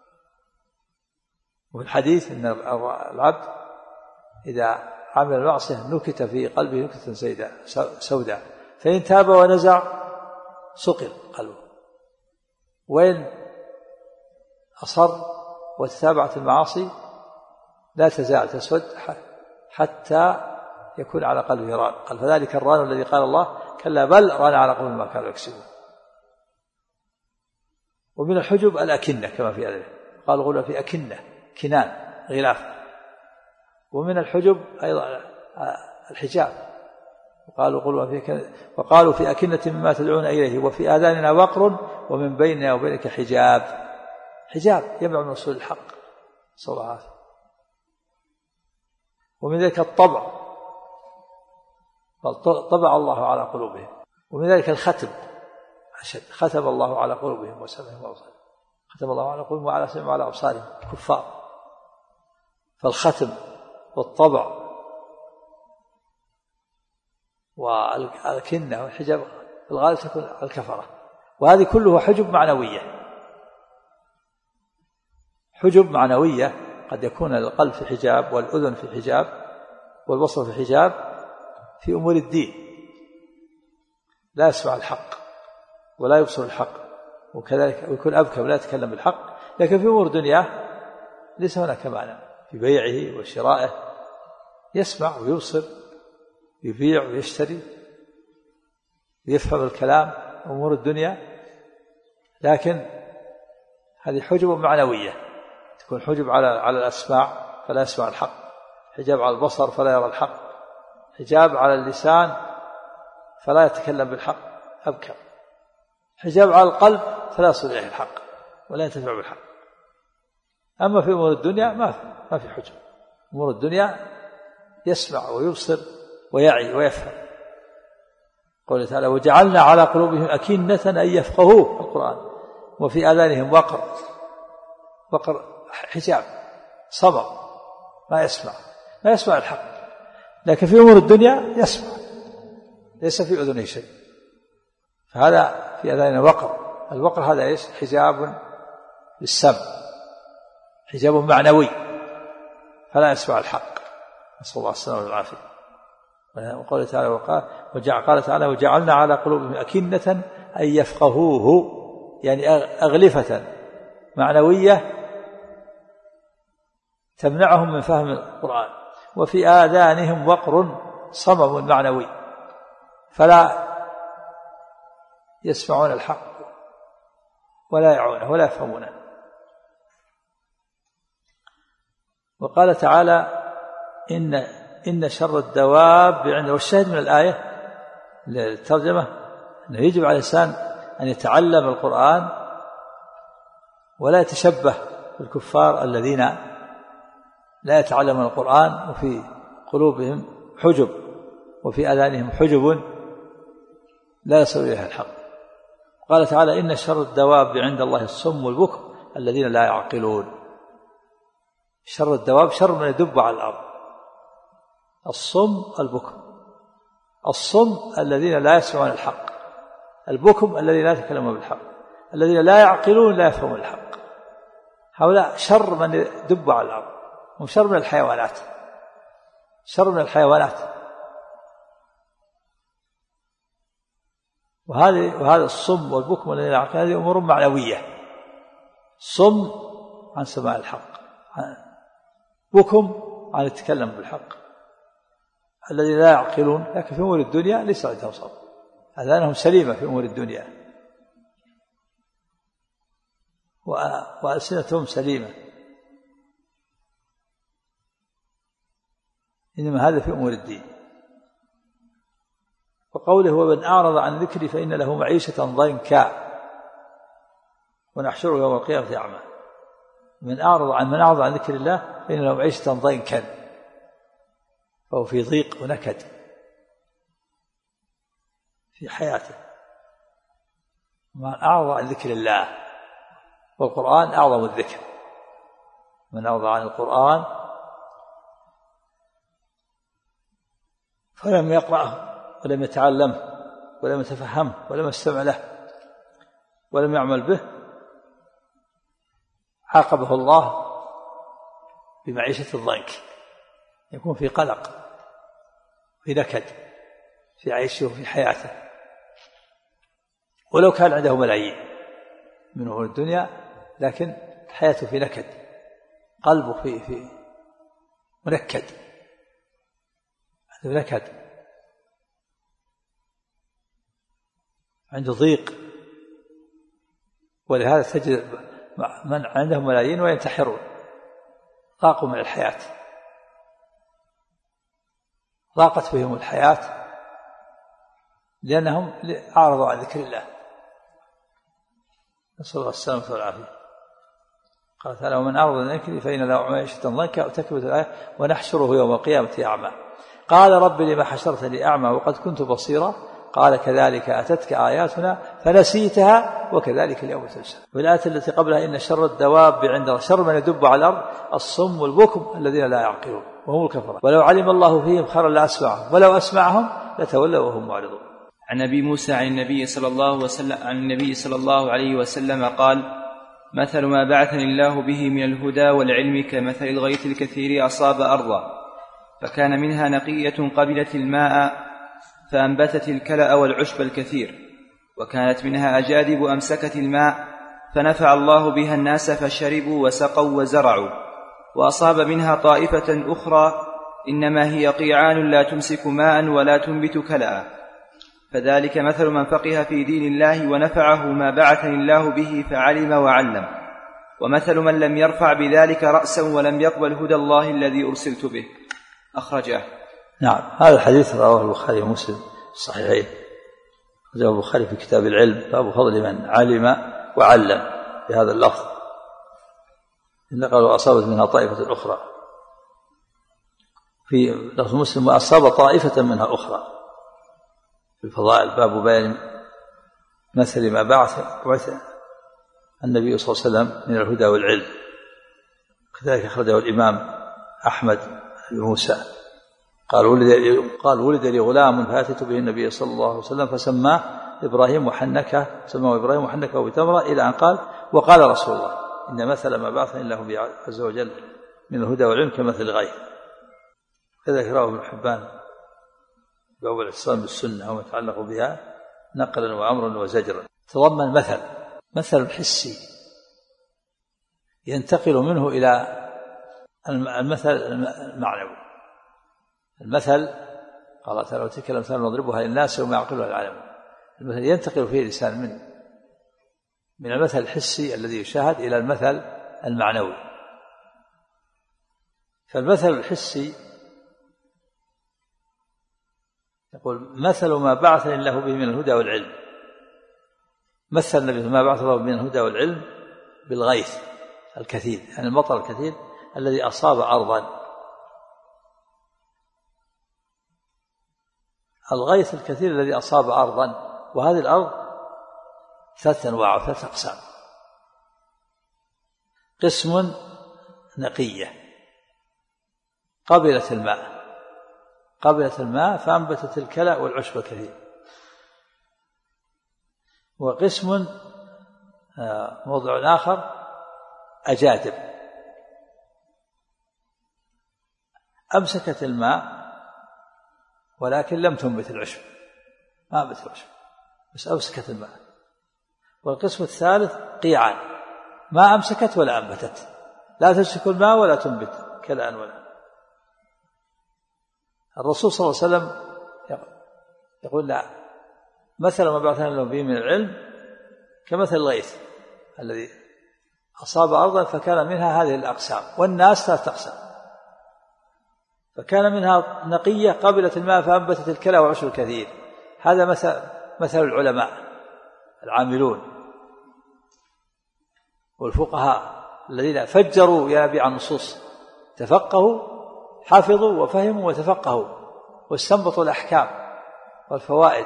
وفي الحديث أن العبد إذا عمل المعصية نكت في قلبه نكتة سوداء فإن تاب ونزع سقل قلبه، وإن أصر وتتابعت المعاصي لا تزال تسود حتى يكون على قلبه ران. قال فذلك الران الذي قال الله كلا بل ران على قلوبهم ما كانوا يكسبون. ومن الحجب الأكنة كما في هذا قال غلوا في أكنة كنان غلاف. ومن الحجب أيضا الحجاب وقالوا قلوا في وقالوا في أكنة مما تدعون إليه وفي آذاننا وقر ومن بيننا وبينك حجاب. حجاب يمنع من وصول الحق صلى الله عليه وسلم. ومن ذلك الطبع طبع الله على قلوبهم. ومن ذلك الختم أشد ختم الله على قلوبهم وسمعهم وأبصارهم ختم الله على قلوبهم وعلى سمعهم وعلى أبصارهم كفار. فالختم والطبع والكنة والحجاب في الغالب تكون الكفرة. وهذه كلها حجب معنوية. حجب معنوية قد يكون القلب في حجاب والأذن في حجاب والبصر في حجاب في أمور الدين لا يسمع الحق ولا يبصر الحق وكذلك ويكون أبكى ولا يتكلم بالحق. لكن في أمور دنيا ليس هناك معنى في بيعه وشرائه يسمع ويبصر يبيع ويشتري ويفهم الكلام أمور الدنيا. لكن هذه حجب معنوية تكون حجب على على الأسماع فلا يسمع الحق، حجاب على البصر فلا يرى الحق، حجاب على اللسان فلا يتكلم بالحق أبكر، حجاب على القلب فلا يصل إليه الحق ولا ينتفع بالحق. أما في أمور الدنيا ما في ما في حجب. أمور الدنيا يسمع ويبصر ويعي ويفهم. قوله تعالى وجعلنا على قلوبهم أكنة أن يفقهوه القرآن وفي آذانهم وقر. وقر حجاب صبر ما يسمع ما يسمع الحق. لكن في أمور الدنيا يسمع ليس في أذنه شيء. فهذا في آذاننا وقر. الوقر هذا ايش؟ حجاب للسمع حجاب معنوي فلا يسمع الحق. نسأل الله السلامة والعافية. وقال تعالى وقال وجعل قال تعالى وجعلنا على قلوبهم أكنة أن يفقهوه يعني أغلفة معنوية تمنعهم من فهم القرآن. وفي آذانهم وقر صمم معنوي فلا يسمعون الحق ولا يعونه ولا يفهمونه. وقال تعالى إن إن شر الدواب عند. والشاهد من الآية الترجمة أنه يجب على الإنسان أن يتعلم القرآن ولا يتشبه بالكفار الذين لا يتعلمون القرآن وفي قلوبهم حجب وفي آذانهم حجب لا يصل إليها الحق. قال تعالى إن شر الدواب عند الله الصم والبكم الذين لا يعقلون. شر الدواب شر من يدب على الأرض. الصم البكم. الصم الذين لا يسمعون الحق، البكم الذين لا يتكلمون بالحق، الذين لا يعقلون لا يفهمون الحق. هؤلاء شر من يدب على الأرض. هم شر من الحيوانات شر من الحيوانات. وهذه وهذا الصم والبكم الذين لا يعقلون هذه أمور معنوية. صم عن سماع الحق، بكم عن التكلم بالحق، الذين لا يعقلون. لكن في أمور الدنيا ليس عندهم صبر. أذانهم سليمة في أمور الدنيا وألسنتهم سليمة. إنما هذا في أمور الدين. وقوله ومن أعرض عن ذكري فإن له معيشة ضنكا ونحشره يوم القيامة أعمى. من أعرض عن من أعرض عن ذكر الله فإن له معيشة ضنكا فهو في ضيق ونكد في حياته. من أعرض عن ذكر الله، والقرآن أعظم الذكر، من أعرض عن القرآن فلم يقرأه ولم يتعلمه ولم يتفهمه ولم يستمع له ولم يعمل به عاقبه الله بمعيشة الضنك، يكون في قلق، في نكد في عيشه وفي حياته، ولو كان عنده ملايين من أمور الدنيا لكن حياته في نكد، قلبه في في منكد، عنده نكد، عنده ضيق. ولهذا تجد من عندهم ملايين وينتحرون، ضاقوا من الحياة، ضاقت بهم الحياة لأنهم أعرضوا عن ذكر الله، نسأل الله السلامة والعافية. قال تعالى: ومن أعرض عن ذكري فإن له معيشة ضنكا، وتكملت الآية: ونحشره يوم القيامة أعمى. قال: رب لما حشرتني أعمى وقد كنت بصيرا؟ قال: كذلك أتتك آياتنا فنسيتها وكذلك اليوم تنسى. والآية التي قبلها: إن شر الدواب عند الله، شر من يدب على الأرض الصم والبكم الذين لا يعقلون وهم الكفرة، ولو علم الله فيهم خيرا لأسمعهم ولو أسمعهم لتولوا وهم معرضون. عن أبي موسى عن النبي صلى الله وسلم عن النبي صلى الله عليه وسلم قال: مثل ما بعثني الله به من الهدى والعلم كمثل الغيث الكثير أصاب أرضا فكان منها نقية قبلت الماء فأنبتت الكلأ والعشب الكثير، وكانت منها أجادب أمسكت الماء فنفع الله بها الناس فشربوا وسقوا وزرعوا، وأصاب منها طائفة أخرى إنما هي قيعان لا تمسك ماء ولا تنبت كلأ، فذلك مثل من فقه في دين الله ونفعه ما بعثني الله به فعلم وعلم، ومثل من لم يرفع بذلك رأسا ولم يقبل هدى الله الذي أرسلت به. أخرجه. نعم، هذا الحديث رواه البخاري ومسلم الصحيحين، جاء البخاري في كتاب العلم باب فضل من علم وعلم بهذا اللفظ، إن قالوا أصابت منها طائفة أخرى، في لفظ مسلم: وأصاب طائفة منها أخرى. في الفضائل باب بيان مثل ما بعث النبي صلى الله عليه وسلم من الهدى والعلم. كذلك أخرجه الإمام أحمد بن موسى قال: ولد قال ولد لي غلام فأتيت به النبي صلى الله عليه وسلم فسماه إبراهيم وحنكه سماه إبراهيم وحنكه بتمرة، إلى أن قال: وقال رسول الله إن مثل ما بعثني الله به عز وجل من الهدى والعلم كمثل الغيث. كذلك رواه ابن حبان باب الاعتصام بالسنة وما يتعلق بها نقلا وأمرا وزجرا. تضمن مثل مثل حسي ينتقل منه إلى المثل المعنوي. المثل قال تعالى: وتلك الأمثال نضربها للناس وما يعقلها العالمون. المثل ينتقل فيه الإنسان من من المثل الحسي الذي يشاهد إلى المثل المعنوي. فالمثل الحسي يقول: مثل ما بعثني الله به من الهدى والعلم. مثل النبي ما بعث الله من الهدى والعلم بالغيث الكثير، يعني المطر الكثير الذي أصاب أرضا. الغيث الكثير الذي أصاب أرضا، وهذه الأرض ثلاث أنواع وثلاث أقسام: قسم نقية قبلت الماء قبلت الماء فأنبتت الكلأ والعشب الكثير، وقسم موضع آخر أجادب أمسكت الماء ولكن لم تنبت العشب، ما أنبت العشب بس أمسكت الماء. والقسم الثالث قيعان ما أمسكت ولا أنبتت، لا تمسك الماء ولا تنبت كلأ ولا. الرسول صلى الله عليه وسلم يقول: لا، مثل ما بعثنا له به من العلم كمثل الغيث الذي أصاب أرضا فكان منها هذه الأقسام، والناس ثلاث أقسام: فكان منها نقية قبلت الماء فأنبتت الكلى والعشب الكثير. هذا مثل مثل العلماء العاملون والفقهاء الذين فجروا ينابيع النصوص، تفقهوا حفظوا وفهموا وتفقهوا واستنبطوا الأحكام والفوائد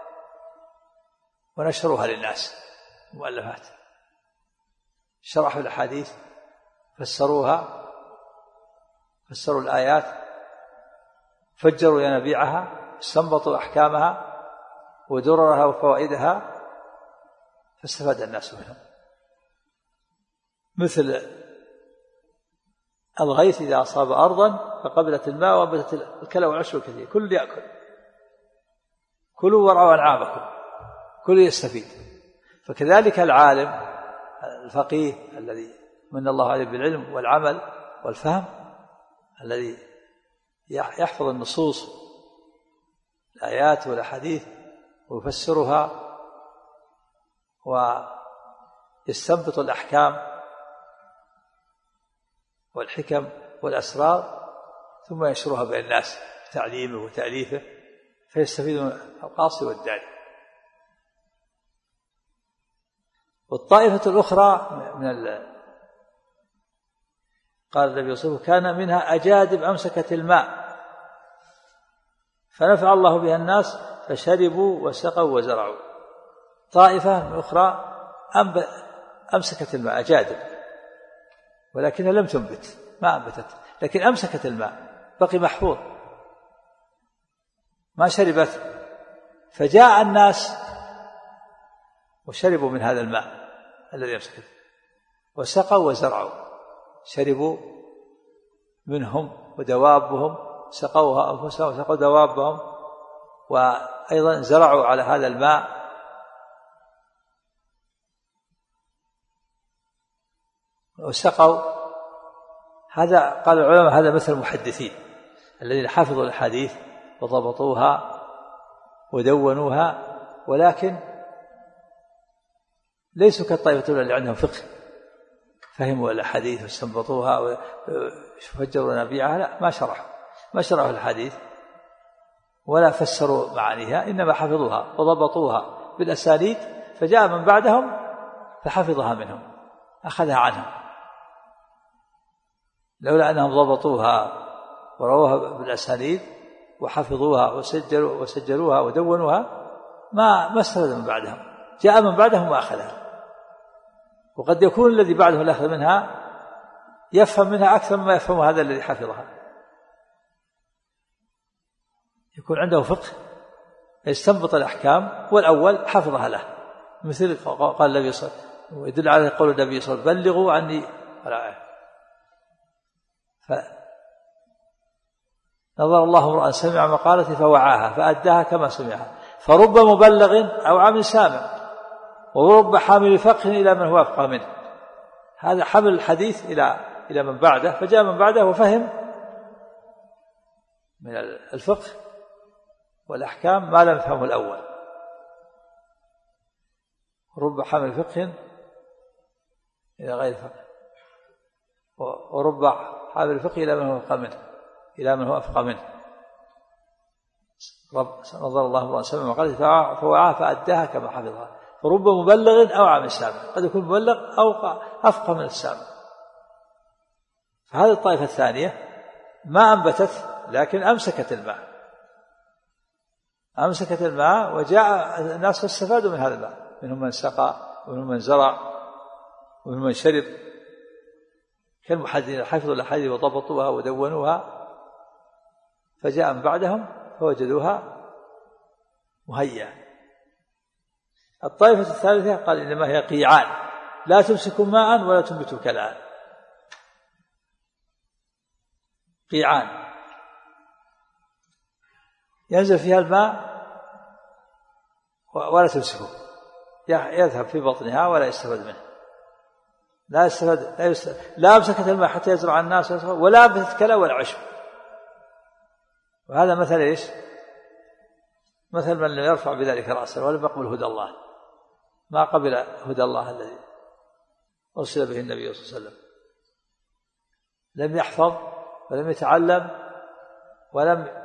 ونشروها للناس. مؤلفات شرحوا الأحاديث، فسروها، فسروا الآيات، فجروا ينابيعها، استنبطوا أحكامها ودررها وفوائدها، فاستفاد الناس منهم. مثل الغيث إذا أصاب أرضا فقبلت الماء وأنبتت الكلى والعشب الكثير، كل يأكل، كلوا وارعوا أنعامكم، كل يستفيد. فكذلك العالم الفقيه الذي من الله عليه بالعلم والعمل والفهم، الذي يحفظ النصوص الآيات والأحاديث ويفسرها ويستنبط الأحكام والحكم والأسرار، ثم ينشرها بين الناس بتعليمه وتأليفه، فيستفيد القاصي والداني. والطائفة الأخرى من ال... قال النبي صلى الله عليه وسلم: كان منها أجادب أمسكت الماء فنفع الله بها الناس فشربوا وسقوا وزرعوا. طائفة من أخرى أنب... أمسكت الماء، أجادب، ولكنها لم تنبت، ما أنبتت، لكن أمسكت الماء، بقي محفوظ، ما شربت، فجاء الناس وشربوا من هذا الماء الذي أمسكت، وسقوا وزرعوا، شربوا منهم ودوابهم، سقوها أنفسهم وسقوا دوابهم، وأيضا زرعوا على هذا الماء. وسقوا. هذا قال العلماء هذا مثل المحدثين الذين حفظوا الحديث وضبطوها ودونوها، ولكن ليسوا كالطائفة اللي عندهم فقه، فهموا الحديث واستنبطوها وفجروا نبيعها، لا، ما شرحوا ما شرحوا الحديث ولا فسروا معانيها، إنما حفظوها وضبطوها بالأسانيد، فجاء من بعدهم فحفظها منهم، أخذها عنهم. لولا أنهم ضبطوها ورووها بالأسانيد وحفظوها وسجلوا وسجلوها ودونوها ما ما استفاد من بعدهم، جاء من بعدهم وأخذها. وقد يكون الذي بعده الأخذ منها يفهم منها أكثر مما يفهم هذا الذي حفظها، يكون عنده فقه يستنبط الأحكام والأول حفظها له. مثل قال النبي صلى الله عليه وسلم، ويدل على قول النبي صلى الله عليه وسلم: بلغوا عني. فنظر الله امرأ سمع مقالتي فوعاها فأداها كما سمعها، فرب مبلغ أو عام سامع، ورب حامل فقه إلى من هو أفقه منه. هذا حمل الحديث إلى إلى من بعده، فجاء من بعده وفهم من الفقه والأحكام ما لم يفهمه الأول. رب حامل فقه إلى غير فقه، ورب حامل فقه إلى من هو أفقه منه إلى من هو أفقه منه. رب نظر الله امرأ سمع مقالتي فوعاها فأداها كما حفظها، فرب مبلغ أو عام سامع، قد يكون مبلغ أو أفقه من السامع. فهذه الطائفة الثانية ما أنبتت لكن أمسكت الماء، أمسكت الماء، وجاء الناس فاستفادوا من هذا الماء، منهم من سقى ومنهم من زرع ومنهم من شرب، كالمحدثين حفظوا الأحاديث وضبطوها ودونوها، فجاء من بعدهم فوجدوها مهيئة. الطائفة الثالثة قال إنما هي قيعان لا تمسك ماء ولا تنبت كلام. قيعان ينزل فيها الماء ولا تمسكه، يذهب في بطنها ولا يستفاد منه، لا يستفاد لا, يستفاد. لا أمسكت الماء حتى يزرع الناس ولا أنبتت كلا ولا عشب. وهذا مثل إيش؟ مثل من لم يرفع بذلك رأسه ولم يقبل هدى الله، ما قبل هدى الله الذي أرسل به النبي صلى الله عليه وسلم، لم يحفظ ولم يتعلم ولم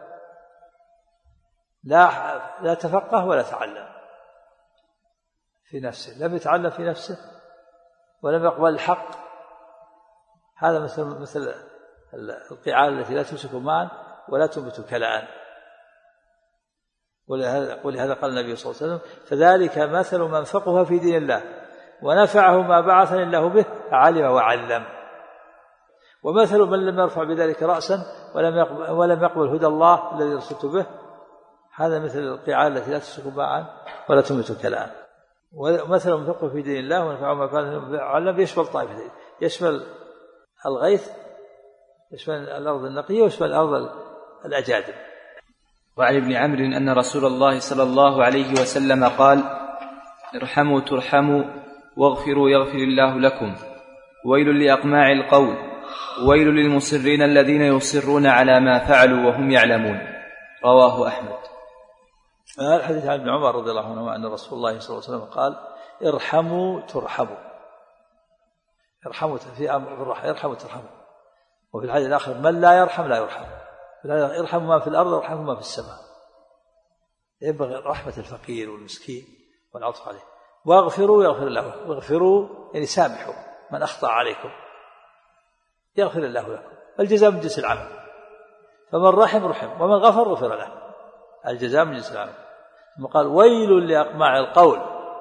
لا لا تفقه ولا تعلم في نفسه، لم يتعلم في نفسه ولم يقبل الحق. هذا مثل مثل القعال التي لا تمسك معا ولا تنبت كلاء. ولهذا قال النبي صلى الله عليه وسلم: فذلك مثل من فقه في دين الله ونفعه ما بعثني الله به علم وعلم. ومثل من لم يرفع بذلك رأسا ولم يقبل, ولم يقبل هدى الله الذي أرسلت به، هذا مثل القعال التي لا تمسك معا ولا تنبت كلاء. ومثل من فقه في دين الله ونفعه ما بعثني وعلم يشمل طائفتين، يشمل الغيث، يشمل الأرض النقية، ويشمل الأرض الأجادب. وعن ابن عمرو أن رسول الله صلى الله عليه وسلم قال: ارحموا ترحموا واغفروا يغفر الله لكم، ويل لأقماع القول، ويل للمصرين الذين يصرون على ما فعلوا وهم يعلمون. رواه أحمد. هذا الحديث عن ابن عمر رضي الله عنه أن رسول الله صلى الله عليه وسلم قال: ارحموا ترحموا. ارحموا في أمر بالرحمة، ارحموا ترحموا. وفي الحديث الآخر: من لا يرحم لا يرحم. ارحموا ما في الأرض وارحموا ما في السماء. ينبغي رحمة الفقير والمسكين والعطف عليه. واغفروا يغفر الله. واغفروا يعني سامحوا من أخطأ عليكم يغفر الله لكم. الجزاء من جنس العمل، فمن رحم رحم ومن غفر غفر له. الجزاء من جنس العمل. ثم قال: ويل لأقماع القول.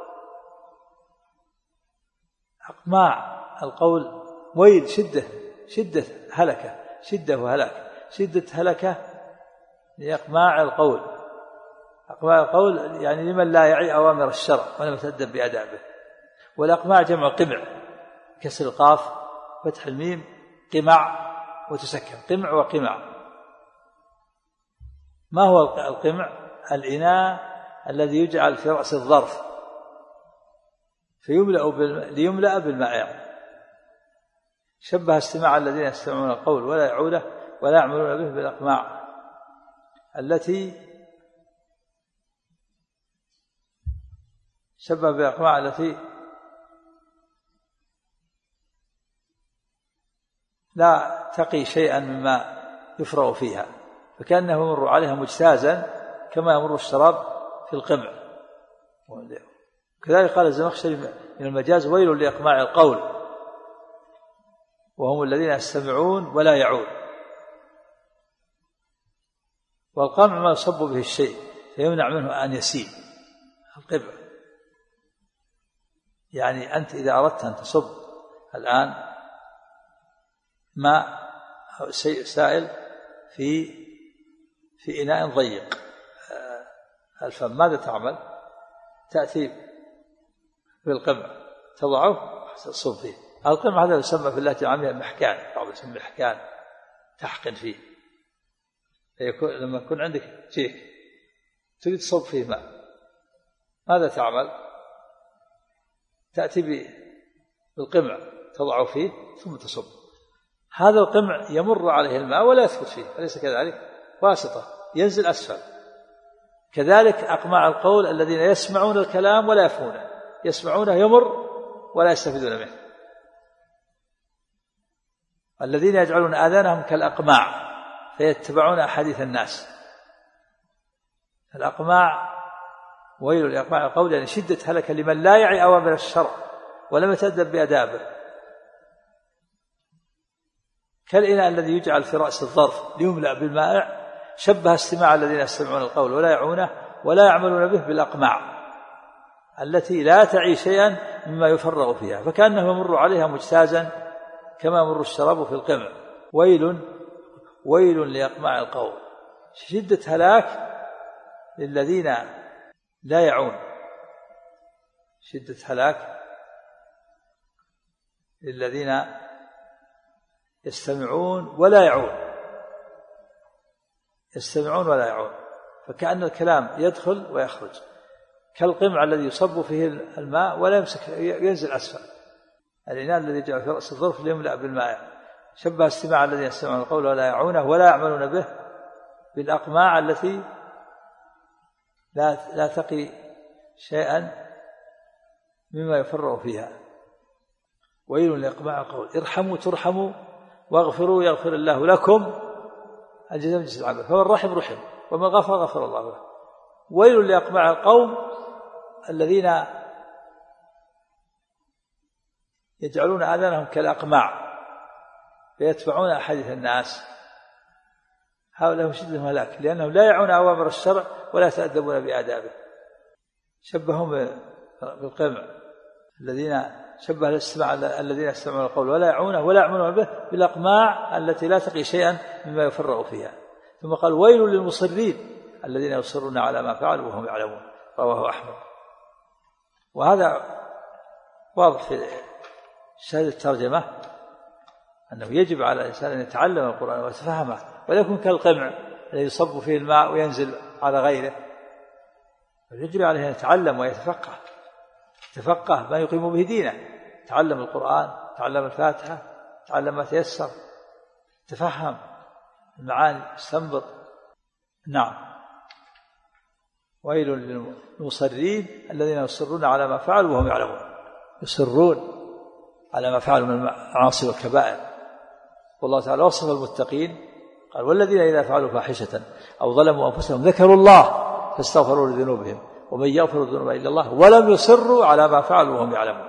أقماع القول ويل، شدة شدة هلكة، شدة وهلاك، شدة هلكة لأقماع القول. أقماع القول يعني لمن لا يعي أوامر الشرع ولم يتأدب بآدابه. والأقماع جمع قمع، كسر القاف فتح الميم، قمع وتسكن، قمع وقمع. ما هو القمع؟ الإناء الذي يجعل في رأس الظرف فيملأ بالماء ليملأ بالماء. شبه استماع الذين يستمعون القول ولا يعونه ولا يعملون به بالأقماع التي شبه بالأقماع التي لا تقي شيئا مما يفرغ فيها، فكأنه يمر عليها مجتازا كما يمر الشراب في القمع. كذلك قال الزمخشري من المجاز: ويل لأقماع القول، وهم الذين يستمعون ولا يعون. والقمع ما يصب به الشيء فيمنع منه أن يسيل. القمع يعني أنت إذا أردت أن تصب الآن ماء أو سائل في في إناء ضيق الفم، ماذا تعمل؟ تأتي بالقمع تضعه تصب فيه. القمع هذا يسمى في الله العامية محكان، بعض يسمى محكان، تحقن فيه. فيكون لما يكون عندك جيك تريد تصب فيه ماء، ماذا تعمل؟ تأتي بالقمع تضعه فيه ثم تصب. هذا القمع يمر عليه الماء ولا يثبت فيه، أليس كذلك؟ واسطة ينزل أسفل. كذلك أقماع القول الذين يسمعون الكلام ولا يفهمونه، يسمعونه يمر ولا يستفيدون منه. الذين يجعلون آذانهم كالأقماع فيتبعون أحاديث الناس. الأقماع ويل لأقماع القول يعني شدة هلكة لمن لا يعي أوامر الشرع ولم يتأدب بآدابه. كالإناء الذي يجعل في رأس الظرف ليملأ بالماء، شبه استماع الذين يستمعون القول ولا يعونه ولا يعملون به بالأقماع التي لا تعي شيئا مما يفرغ فيها، فكأنه يمر عليها مجتازا كما يمر الشراب في القمع. ويل ويل لأقماع القول، شدة هلاك للذين لا يعون، شدة هلاك للذين يستمعون ولا يعون، يستمعون ولا يعون، فكأن الكلام يدخل ويخرج كالقمع الذي يصب فيه الماء ولا يمسك، ينزل أسفل. الإناء الذي جاء في رأس الظرف ليملأ بالماء، شبه استماع الذين يستمعون القول ولا يعونه ولا يعملون به بالأقماع التي لا لا تقي شيئا مما يفرغ فيها. ويل لأقماع القول. ارحموا ترحموا واغفروا يغفر الله لكم، الجزاء من جنس العمل، فمن رحم رحم ومن غفر غفر الله له. ويل لأقماع القوم الذين يجعلون آذانهم كالأقماع فيتبعون أحاديث الناس، هؤلاء هم شدة الهلاك، لأنهم لا يعون أوامر الشرع ولا يتأدبون بآدابه. شبههم بالقمع الذين شبه الاستماع الذين يستمعون القول ولا يعونه ولا يعملون به بالأقماع التي لا تقي شيئا مما يفرغ فيها. ثم قال ويل للمصرين الذين يصرون على ما فعلوا وهم يعلمون، رواه أحمد. وهذا واضح في شهادة الترجمة أنه يجب على الإنسان أن يتعلم القرآن ويتفهمه، ولا يكون كالقمع الذي يصب فيه الماء وينزل على غيره. يجب عليه أن يتعلم ويتفقه، يتفقه ما يقيم به دينه، تعلم القرآن، تعلم الفاتحة، تعلم ما تيسر، تفهم المعاني، استنبط. نعم. ويل للمصرين الذين يصرون على ما فعلوا وهم يعلمون، يصرون على ما فعلوا من المعاصي والكبائر. والله تعالى وصف المتقين قال والذين إذا فعلوا فاحشة أو ظلموا أنفسهم ذكروا الله فاستغفروا لذنوبهم ومن يغفر الذنوب إلا الله ولم يصروا على ما فعلوا وهم يعلمون.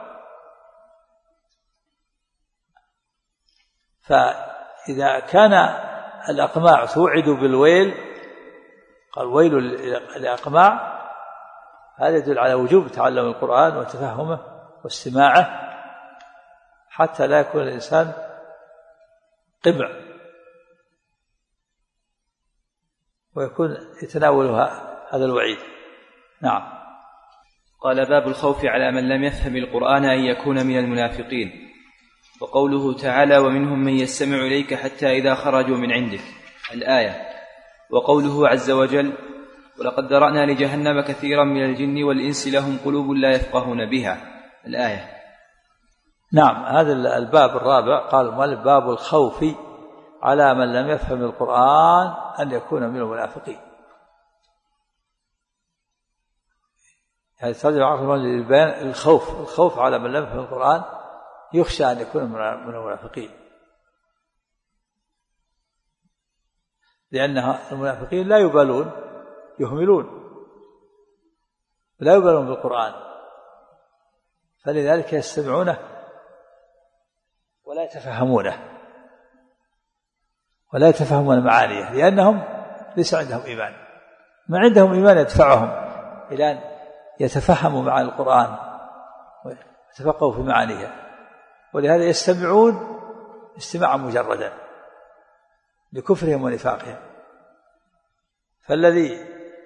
فإذا كان الأقماع توعدوا بالويل، قال ويل للأقماع، هذا يدل على وجوب تعلم القرآن وتفهمه واستماعه حتى لا يكون الإنسان قمع ويكون يتناولها هذا الوعيد. نعم. قال باب الخوف على من لم يفهم القرآن أن يكون من المنافقين. وقوله تعالى ومنهم من يستمع إليك حتى إذا خرجوا من عندك، الآية. وقوله عز وجل ولقد ذرأنا لجهنم كثيرا من الجن والإنس لهم قلوب لا يفقهون بها، الآية. نعم. هذا الباب الرابع قال باب الخوف على من لم يفهم القرآن أن يكون من المنافقين. هذه ترجمة عقل للبيان الخوف، الخوف على من لم يفهم القرآن يخشى أن يكون من المنافقين، لأن المنافقين لا يبالون، يهملون لا يبالون بالقرآن، فلذلك يستمعونه ولا يتفهمونه ولا يتفهمون معانيه، لأنهم ليس عندهم إيمان، ما عندهم إيمان يدفعهم إلى أن يتفهموا معاني القرآن ويتفقهوا في معانيه، ولهذا يستمعون استماعا مجردا لكفرهم ونفاقهم. فالذي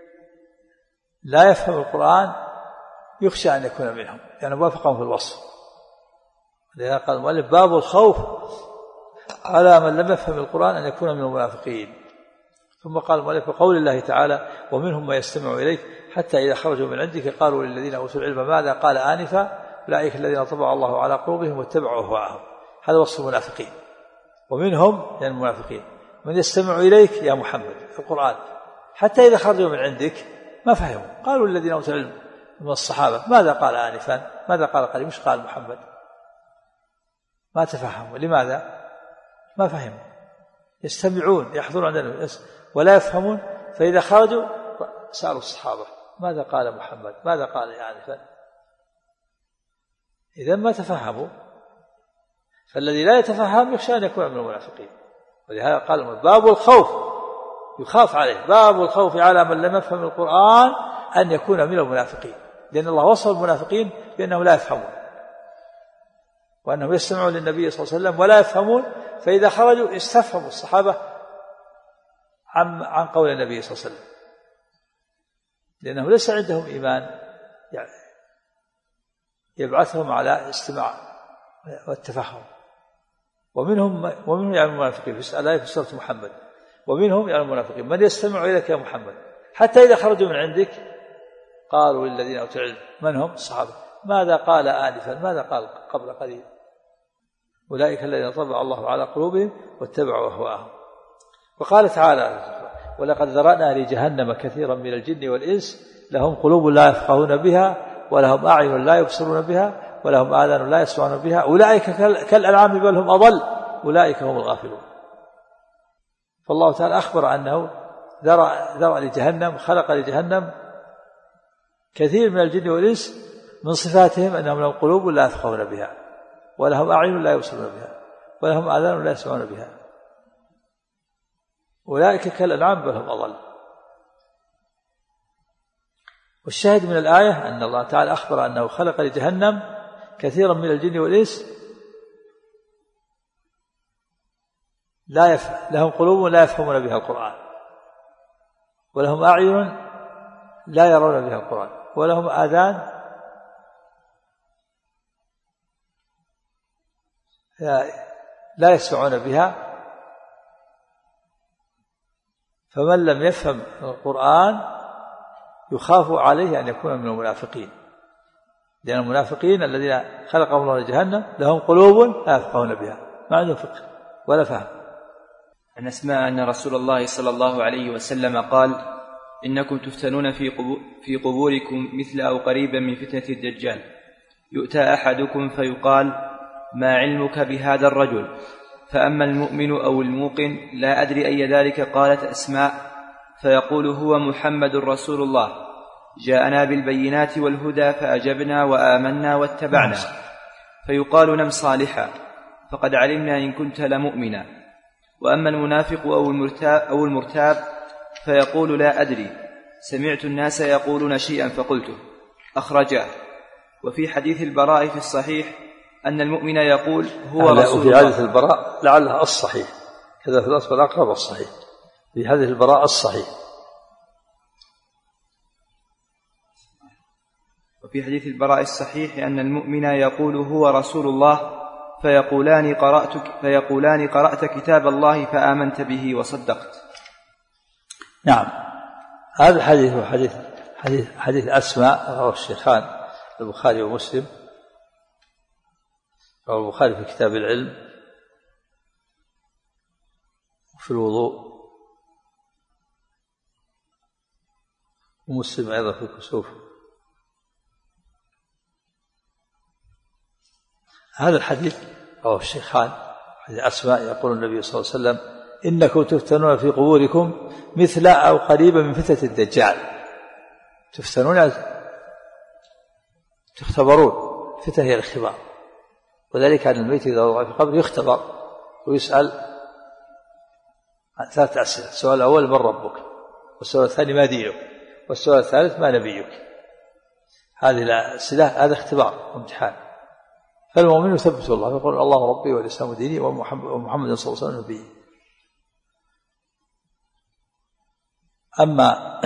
لا يفهم القرآن يخشى أن يكون منهم لأنه يعني وافقهم في الوصف. لذلك قال المؤلف باب الخوف على من لم يفهم القرآن أن يكون من المنافقين. ثم قال المؤلف وقول الله تعالى ومنهم ما يستمع إليك حتى إذا خرجوا من عندك قالوا للذين أوتوا العلم ماذا قال آنفا أولئك الذين طبع الله على قلوبهم واتبعوا أهواءهم. هذا وصف المنافقين. ومنهم يعني المنافقين من يستمع إليك يا محمد في القرآن حتى إذا خرجوا من عندك ما فهموا، قالوا الذين أوتوا العلم من الصحابة ماذا قال آنفا، ماذا قال قريب، مش قال محمد، ما تفهموا. لماذا؟ ما فهموا، يستمعون يحضرون عندنا ولا يفهمون، فإذا خرجوا سألوا الصحابة ماذا قال محمد، ماذا قال آنفا، إذا ما تفهموا. فالذي لا يتفهم يخشى أن يكون من المنافقين. ولهذا قال باب الخوف، يخاف عليه، باب الخوف على من لم يفهم القرآن أن يكون من المنافقين، لأن الله وصف المنافقين بأنهم لا يفهمون وأنهم يستمعون للنبي صلى الله عليه وسلم ولا يفهمون، فإذا خرجوا استفهموا الصحابة عن عن قول النبي صلى الله عليه وسلم، لأنهم ليس عندهم إيمان يعني يبعثهم على استماع والتفهم. ومنهم ومنهم يعني المنافقين في الآية في سورة محمد ومنهم يعني المنافقين من يستمع إليك يا محمد حتى إذا خرجوا من عندك قالوا للذين أوتوا العلم من هم الصحابة ماذا قال آنفا، ماذا قال قبل قليل، أولئك الذين طبع الله على قلوبهم واتبعوا أهواءهم. وقال تعالى ولقد ذرأنا لجهنم كثيرا من الجن والإنس لهم قلوب لا يفقهون بها ولهم أعين لا يبصرون بها ولهم آذان لا يسمعون بها أولئك كالأنعام بل هم أضل أولئك هم الغافلون. فالله تعالى أخبر أنه ذرأ, ذرأ لجهنم، خلق لجهنم كثير من الجن والإنس من صفاتهم أنهم لهم قلوب لا يفقهون بها ولهم أعين لا يبصرون بها ولهم آذان لا يسمعون بها أولئك كالأنعام بل هم أضل. والشاهد من الآية أن الله تعالى أخبر أنه خلق لجهنم كثيرا من الجن والإنس لا يف... لهم قلوب لا يفهمون بها القرآن، ولهم أعين لا يرون بها القرآن، ولهم آذان لا يسمعون بها. فمن لم يفهم القرآن يخاف عليه أن يكون من المنافقين، لأن المنافقين الذين خلقهم الله لجهنم لهم قلوب لا يفقهون بها، ما عندهم فقه ولا فهم. عن أسماء أن رسول الله صلى الله عليه وسلم قال: إنكم تفتنون في في قبوركم مثل أو قريبا من فتنة الدجال، يؤتى أحدكم فيقال: ما علمك بهذا الرجل؟ فأما المؤمن أو الموقن لا أدري أي ذلك، قالت أسماء، فيقول: هو محمد رسول الله، جاءنا بالبينات والهدى فأجبنا وآمنا واتبعنا. فيقال: نم صالحا، فقد علمنا إن كنت لمؤمنا. وأما المنافق أو المرتاب, أو المرتاب فيقول: لا أدري، سمعت الناس يقولون شيئا فقلته، أخرجاه. وفي حديث البراء في الصحيح أن المؤمن يقول: هو رسول الله. في حديث البراء لعلها الصحيح، كذا في الأصل الأقرب الصحيح، في حديث البراء الصحيح. وفي حديث البراء الصحيح أن المؤمن يقول: هو رسول الله، فيقولان قرأت, فيقولان قرأت كتاب الله فآمنت به وصدقت. نعم، هذا الحديث هو حديث حديث حديث أسماء رواه الشيخان البخاري ومسلم، رواه البخاري في كتاب العلم وفي الوضوء، ومسلم أيضا في الكسوف. هذا الحديث رواه الشيخان حديث أسماء، يقول النبي صلى الله عليه وسلم: إنكم تفتنون في قبوركم مثل أو قريبا من فتنة الدجال. تفتنون تختبرون، فتنة هي الاختبار، وذلك أن الميت إذا وضع في قبر يختبر ويسأل عن ثلاث أسئلة: السؤال الأول: من ربك؟ والسؤال الثاني: ما دينك؟ والسؤال الثالث: ما نبيك؟ هذه الأسئلة هذا اختبار وامتحان. فالمؤمن يثبت الله يقول: الله ربي والإسلام ديني ومحمد صلى الله عليه وسلم نبي. أما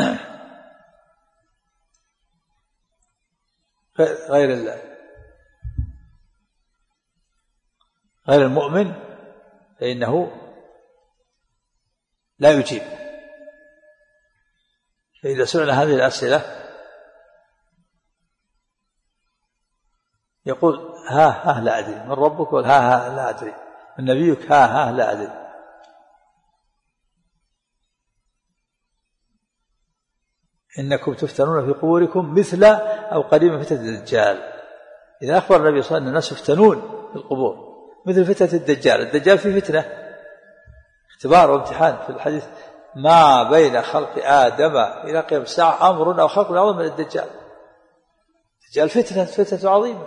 غير الله غير المؤمن فإنه لا يجيب. فإذا سئل هذه الأسئلة يقول: ها ها لا أدري. من ربك؟ يقول: ها ها لا أدري. من نبيك؟ ها ها لا أدري. إنكم تفتنون في قبوركم مثل أو قريبا من فتنة الدجال. إذا أخبر النبي صلى الله عليه وسلم أن الناس يفتنون في القبور مثل فتنة الدجال. الدجال في فتنة اختبار وامتحان. في الحديث: ما بين خلق آدم إلى قيام الساعة أمر أو خلق أعظم من الدجال. الدجال فتنة فتنة عظيمة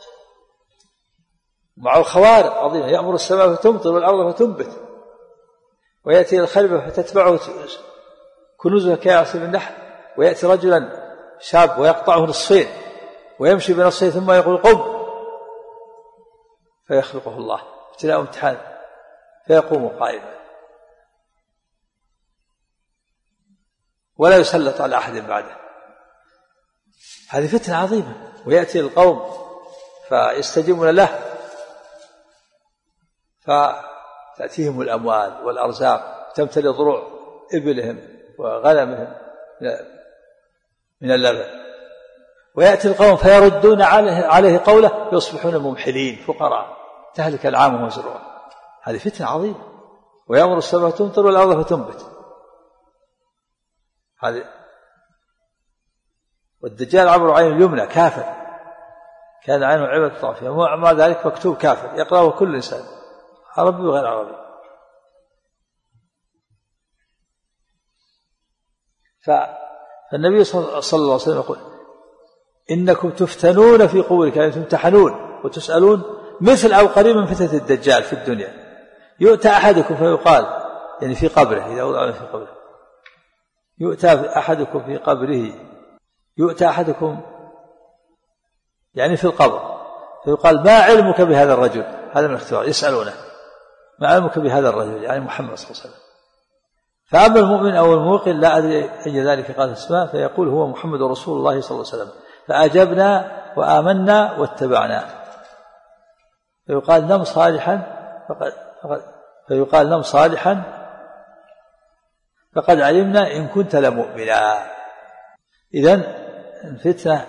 مع الخوارق عظيمة، يأمر السماء فتمطر والأرض فتنبت، ويأتي الخلبة فتتبعه كنوزها كيعصم النحل، ويأتي رجلا شاب ويقطعه نصفين ويمشي بنصفين ثم يقول: قم، فيخلقه الله ابتلاء امتحان فيقوم قائما ولا يسلط على أحد بعده. هذه فتنة عظيمة. ويأتي القوم فيستجيبون له فتأتيهم الأموال والأرزاق، تمتلئ ضروع إبلهم وغنمهم من اللبن. ويأتي القوم فيردون عليه, عليه قوله يصبحون ممحلين فقراء تهلك العام وزروعه. هذه فتنة عظيمة. ويأمر السماء تمطر والأرض فتنبت. هذه. والدجال عبر عين اليمنى كافر، كان عينه عبد طافية، ومع ذلك مكتوب كافر يقرأه كل إنسان عربي وغير عربي. فالنبي صلى الله عليه وسلم يقول: إنكم تفتنون في قبوركم، يعني تمتحنون وتسألون مثل أو قريب من فتنة الدجال في الدنيا. يؤتى أحدكم فيقال يعني في قبره إذا وضع في قبره يؤتى أحدكم في قبره يؤتى أحدكم يعني في القبر فيقال ما علمك بهذا الرجل. هذا من الاختبار يسألونه ما علمك بهذا الرجل يعني محمد صلى الله عليه وسلم. فأما المؤمن أو الموقن لا أدري أي ذلك قال اسماء فيقول هو محمد رسول الله صلى الله عليه وسلم فأجبنا وآمنا واتبعنا. فيقال نم صالحا فقد فقد فيقال نم صالحا فقد علمنا إن كنت لمؤمنا. إذن الفتنة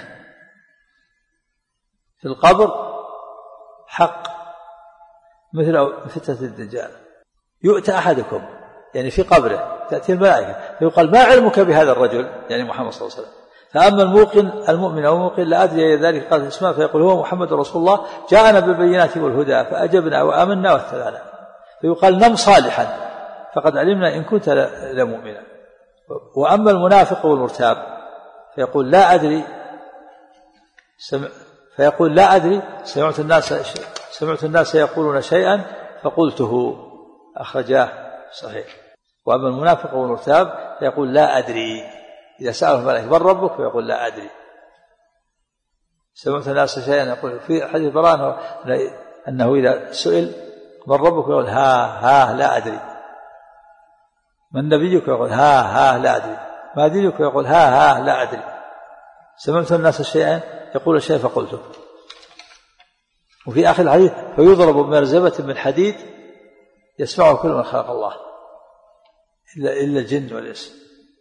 في القبر حق مثل فتنة الدجال. يؤتى أحدكم يعني في قبره تأتي الملائكة فيقال ما علمك بهذا الرجل يعني محمد صلى الله عليه وسلم. فأما الموقن المؤمن أو الموقن لا أدري ذلك قال اسماء فيقول هو محمد رسول الله جاءنا بالبينات والهدى فأجبنا وآمنا واتبعنا. فيقال نم صالحا فقد علمنا إن كنت لمؤمنا. وأما المنافق والمرتاب فيقول لا أدري سمع فيقول لا أدري سمعت الناس سمعت الناس يقولون شيئا فقلته أخرجاه صحيح. وأما المنافق والمرتاب فيقول لا أدري إذا سأله الملائكة من ربك فيقول لا أدري. سمعت الناس شيئا يقول في حديث براء أنه إذا سئل من ربك يقول ها ها لا أدري. من نبيك يقول ها ها لا أدري. ما دينك يقول ها ها لا أدري. سمعت الناس شيئا يقول شيء فقلته. وفي آخر الحديث فيضرب بمرزبة من حديد يسمعه كل من خلق الله إلا, إلا الجن والإنس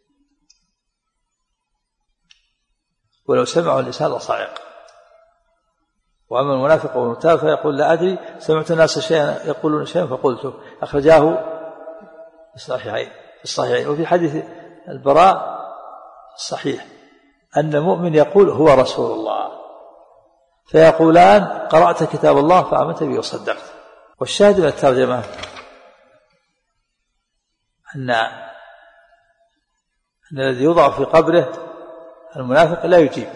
ولو سمعه الإنسان لصعق. وأما المنافق والمرتاب فيقول لا أدري سمعت الناس شيئا يقولون شيئا فقلته. أخرجاه في الصحيحين في الصحيحين. وفي حديث البراء الصحيح أن المؤمن يقول هو رسول الله فيقولان قرأت كتاب الله فآمنت به وصدقت. والشاهد من الترجمة أن أن الذي يوضع في قبره المنافق لا يجيب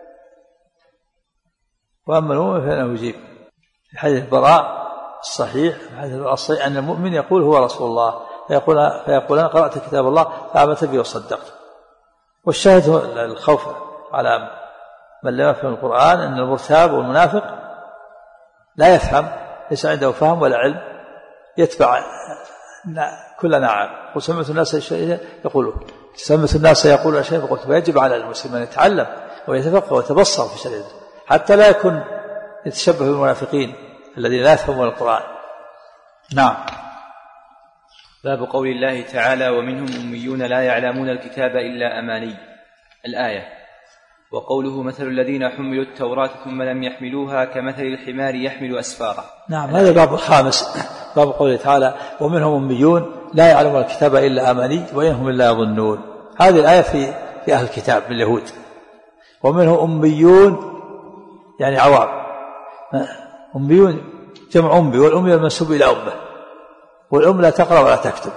وأما المؤمن فإنه يجيب. في حديث البراء الصحيح في حديث الصحيح أن المؤمن يقول هو رسول الله فيقول فيقولان قرأت كتاب الله فآمنت به وصدقت. والشاهد هو الخوف على من لم يفهم القرآن أن المرتاب والمنافق لا يفهم ليس عنده فهم ولا علم يتبع كل نعم. وسمعت الناس شيئا يقولوا سمعت الناس يقولون شيئا فقلت فيجب على المسلم أن يتعلم ويتفقه ويتبصر في شريعته حتى لا يكون يتشبه بالمنافقين الذين لا يفهمون القرآن. نعم. باب قول الله تعالى ومنهم أميون لا يعلمون الكتاب إلا أماني الآية. وقوله مثل الذين حملوا التوراة ثم لم يحملوها كمثل الحمار يحمل أسفارا. نعم. هذا باب خامس باب قوله تعالى ومنهم أميون لا يعلمون الكتاب إلا أماني وإنهم إلا يظنون. هذه الآية في في أهل الكتاب من اليهود. ومنهم أميون يعني عوام. أميون جمع أمي والأمي المنسوب إلى أمه والأم لا تقرأ ولا تكتب.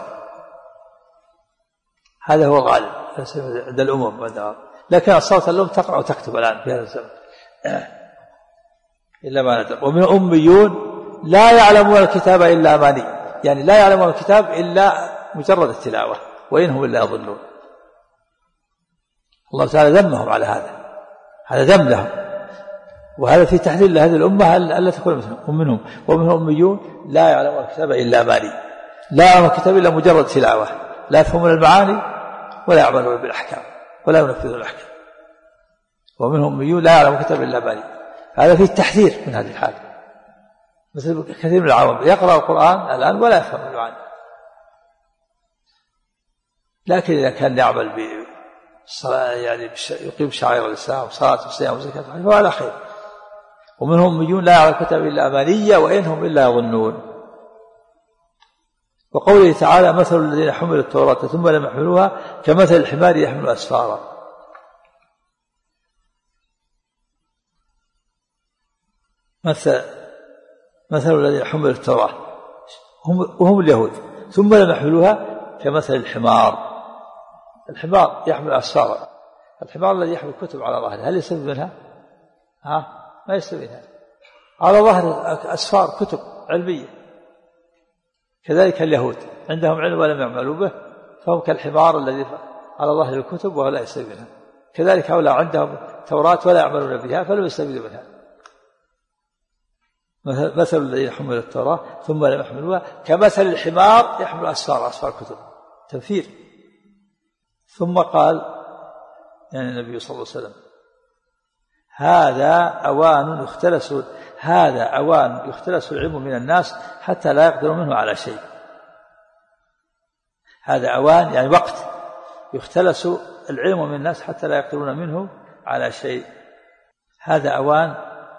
هذا هو الغالب عند الأمم. لكن الصوت الأم تقرأ وتكتب الآن في هذا الزمن إلا ما ندر. ومن أميون لا يعلمون الكتاب إلا أماني يعني لا يعلمون الكتاب إلا مجرد التلاوة وإنهم إلا يظنون. الله تعالى ذمهم على هذا هذا ذم لهم وهذا في تحذير لهذه الأمة ألا تكون مثلهم. ومنهم ومنهم أميون لا يعلمون الكتاب إلا أماني لا يعلمون الكتاب إلا مجرد تلاوة لا يفهمون المعاني ولا يعملون بالأحكام ولا ينفذون الأحكام. ومنهم أميون لا يعلمون الكتاب إلا أماني. هذا فيه التحذير من هذه الحالة. مثل كثير من العوام يقرأ القرآن الآن ولا يفهم المعاني لكن إذا كان يعمل بالصلاة يعني يقيم شعائر الإسلام صلاة وصيام وزكاة فهو على خير. ومنهم أميون لا يعلمون الكتاب إلا أماني وإنهم إلا يظنون. وقوله تعالى مثل الذين حملوا التوراة ثم لم يحملوها كمثل الحمار يحمل أسفارا. مثل مثل الذين حملوا التوراة هم وهم اليهود ثم لم يحملوها كمثل الحمار. الحمار يحمل أسفارا. الحمار الذي يحمل كتب على ظهره هل يستفيد منها؟ ها ما يستفيد منها على ظهر أسفار كتب علمية. كذلك اليهود عندهم علم ولم يعملوا به، فهم كالحمار الذي على ظهر الكتب ولا يستفيد منها. كذلك هؤلاء عندهم توراة ولا يعملون بها فلم يستفيدوا منها. مثل الذين حملوا التوراة ثم لم يحملوها كمثل الحمار يحمل أسفار أسفار كتب، تنفير. ثم قال يعني النبي صلى الله عليه وسلم: هذا أوان يختلس هذا أوان يختلس العلم من الناس حتى لا يقدروا منه على شيء. هذا أوان يعني وقت يختلس العلم من الناس حتى لا يقدرون منه على شيء. هذا أوان.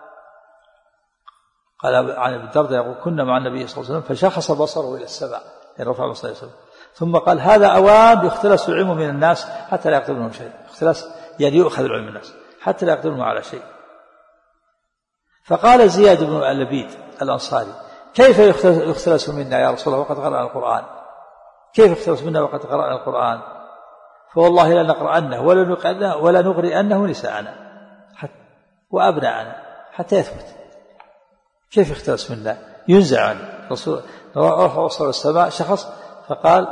قال عن ابن الدرداء يقول: كنا مع النبي صلى الله عليه وسلم فشخص بصره إلى السماء، يعني رفع بصره إلى السماء. ثم قال: هذا أوان يختلس العلم من الناس حتى لا يقدرون منه شيء. اختلس يعني يؤخذ العلم من الناس حتى لا يقدرون على شيء. فقال زياد بن اللبيد الأنصاري: كيف يختلس منا يا رسول الله وقد قرأنا القرآن؟ كيف يختلس منا وقد قرأنا القرآن؟ فوالله لا نقرأنه ولا نقرأنه ولا نغرئنه نساءنا وأبناءنا حتى يثبت. كيف يختلس منا؟ ينزع عنه. رسول الله وصل السماء شخص فقال: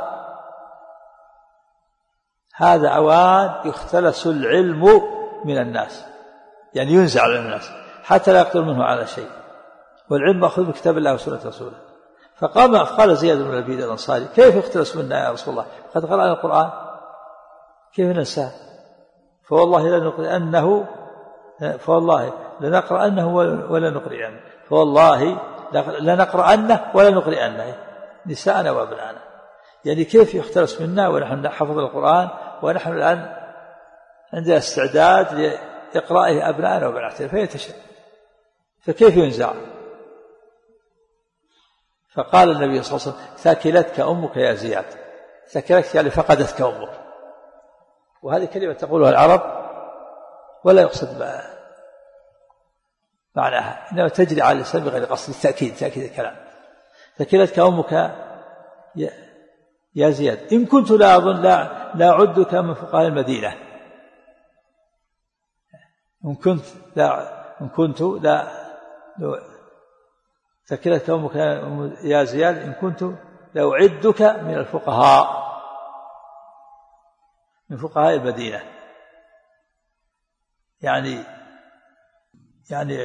هذا أوان يختلس العلم من الناس، يعني ينزع على الناس حتى لا يقدر منه على شيء، والعلم مأخوذ بكتاب الله وسنة رسوله. فقام قال زياد بن اللبيد الأنصاري: كيف يختلس منا يا رسول الله قد قرأنا القرآن؟ كيف ننساه؟ فوالله لا نقرئنه فوالله لنقرأنه ولا نقرئنه فوالله لنقرأنه ولا نقرئنه نساءنا وأبناءنا. يعني كيف يختلس منا ونحن نحفظ القرآن ونحن الآن عندنا استعداد لإقرائه أبناءنا وبناتنا فيتشى، فكيف ينزع؟ فقال النبي صلى الله عليه وسلم: ثاكلتك أمك يا زياد. ثاكلتك يعني فقدتك أمك. وهذه كلمة تقولها العرب ولا يقصد معناها، إنما تجري على اللسان بغير قصد التأكيد، تأكيد الكلام. ثاكلتك أمك يا زياد إن كنت لا أظن لا, لا أعدك من فقهاء المدينة. إن كنت لا إن كنت لا ثاكلتك أمك يا زياد إن كنت لا أعدك من الفقهاء من فقهاء المدينة. يعني يعني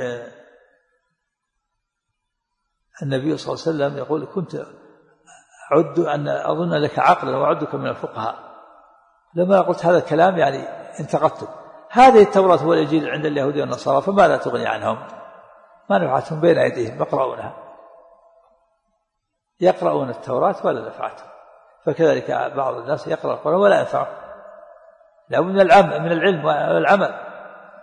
النبي صلى الله عليه وسلم يقول: كنت أعد أن أظن لك عقلا وأعدك من الفقهاء. لما قلت هذا الكلام يعني انتقدته. هذه التوراة والإنجيل عند اليهود والنصارى فما لا تغني عنهم، ما نفعتهم بين أيديهم يقرؤونها، يقرؤون التوراة ولا نفعتهم. فكذلك بعض الناس يقرأ القرآن ولا ينفعه، لا من العلم من العلم والعمل.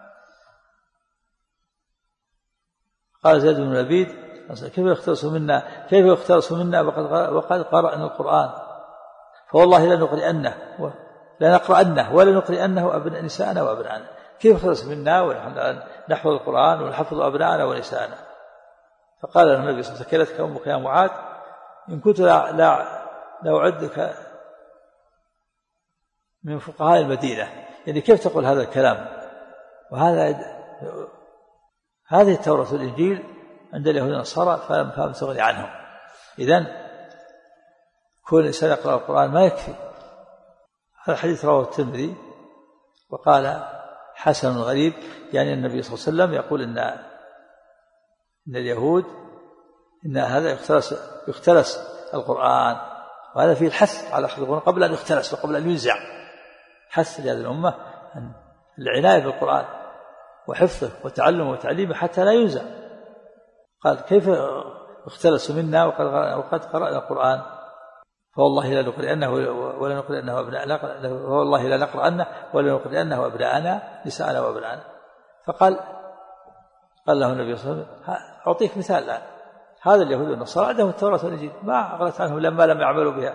قال زيد بن لبيد: كيف يختلس منا كيف يختلس منا وقد وقد قرأنا القرآن؟ فوالله لا نقرئنه لا نقرأنه ولا نقرئنه أبناء نساءنا وأبناءنا. كيف يختلس منا ونحن نحفظ القرآن ونحفظ أبناءنا ونساءنا؟ فقال النبي صلى الله عليه وسلم: ثكلتك أمك يا معاذ إن كنت لا لا لا أعدك من فقهاء المدينة. يعني كيف تقول هذا الكلام؟ وهذا هذه التوراة والإنجيل عند اليهود والنصارى فلم تغني عنهم. إذن كل إنسان يقرأ القرآن ما يكفي. هذا الحديث رواه الترمذي وقال حسن غريب. يعني النبي صلى الله عليه وسلم يقول إن إن اليهود إن هذا يختلس يختلس القرآن، وهذا فيه الحث على أخذ القرآن قبل أن يختلس وقبل أن ينزع. حث لهذه الأمة العناية بالقرآن وحفظه وتعلمه وتعليمه حتى لا ينزع. قال: كيف اختلس منا وقد وقد قرأنا القرآن؟ فوالله لا نقرئنه ولا نقرئنه أبناءنا فوالله لا نقرأنه ولا نقرئنه أبناءنا نساءنا وأبناءنا. فقال قال له النبي صلى الله عليه وسلم: أعطيك مثال الآن. هذا اليهود والنصارى عندهم التوراة والإنجيل ما أغلت عنهم لما لم يعملوا بها.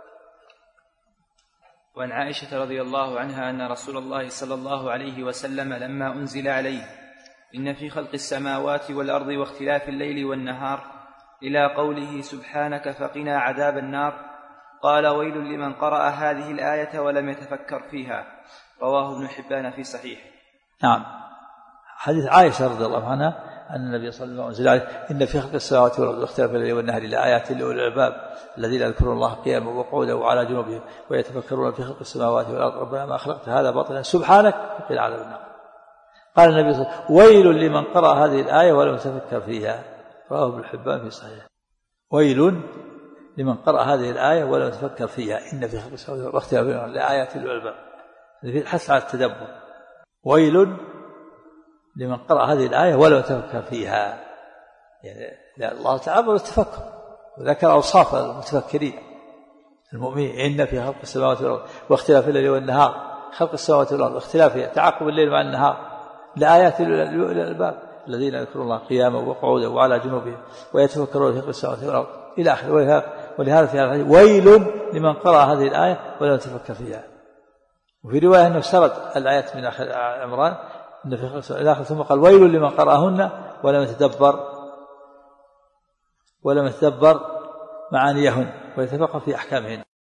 وعن عائشة رضي الله عنها أن رسول الله صلى الله عليه وسلم لما أنزل عليه: إن في خلق السماوات والأرض واختلاف الليل والنهار إلى قوله سبحانك فقنا عذاب النار، قال: ويل لمن قرأ هذه الآية ولم يتفكر فيها. رواه ابن حبان في صحيح. نعم. حديث عائشة رضي الله عنها أن النبي صلى الله عليه وسلم عليه إن في خلق السماوات والأرض واختلاف الليل والنهار لآيات لأولي الألباب الذين يذكرون الله قياما وقعودا وعلى جنوبهم ويتفكرون في خلق السماوات والأرض ربنا ما خلقت هذا باطلا سبحانك فقنا عذاب النار. قال النبي صلى الله عليه وسلم ويل لمن قرأ هذه الآية ولم يتفكر فيها، رواه ابن حبان في صحيح. ويل لمن قرأ هذه الآية ولم يتفكر فيها إن في خلق السماوات والأرض واختلاف الليل والنهار لآيات لأولي الألباب، في الحث على التدبر. ويل لمن قرأ هذه الآية ولم يتفكر فيها، يعني الله تعالى التفكر وذكر أوصاف المتفكرين المؤمنين إن في خلق السماوات والأرض واختلاف الليل والنهار، خلق السماوات والأرض واختلافها تعاقب الليل مع النهار لآيات للألباب الذين يذكرون الله قياما وقعودا وعلى جنوبهم ويتفكرون في خلق السماوات والأرض إلى آخره. ولهذا في هذا الحديث ويل لمن قرأ هذه الآية ولم يتفكر فيها. وفي رواية أنه سرد الآيات من آخر عمران إن في خلق السماوات ثم قال ويل لمن قرأهن ولم يتدبر ولم يتدبر معانيهن ويتفقه في أحكامهن.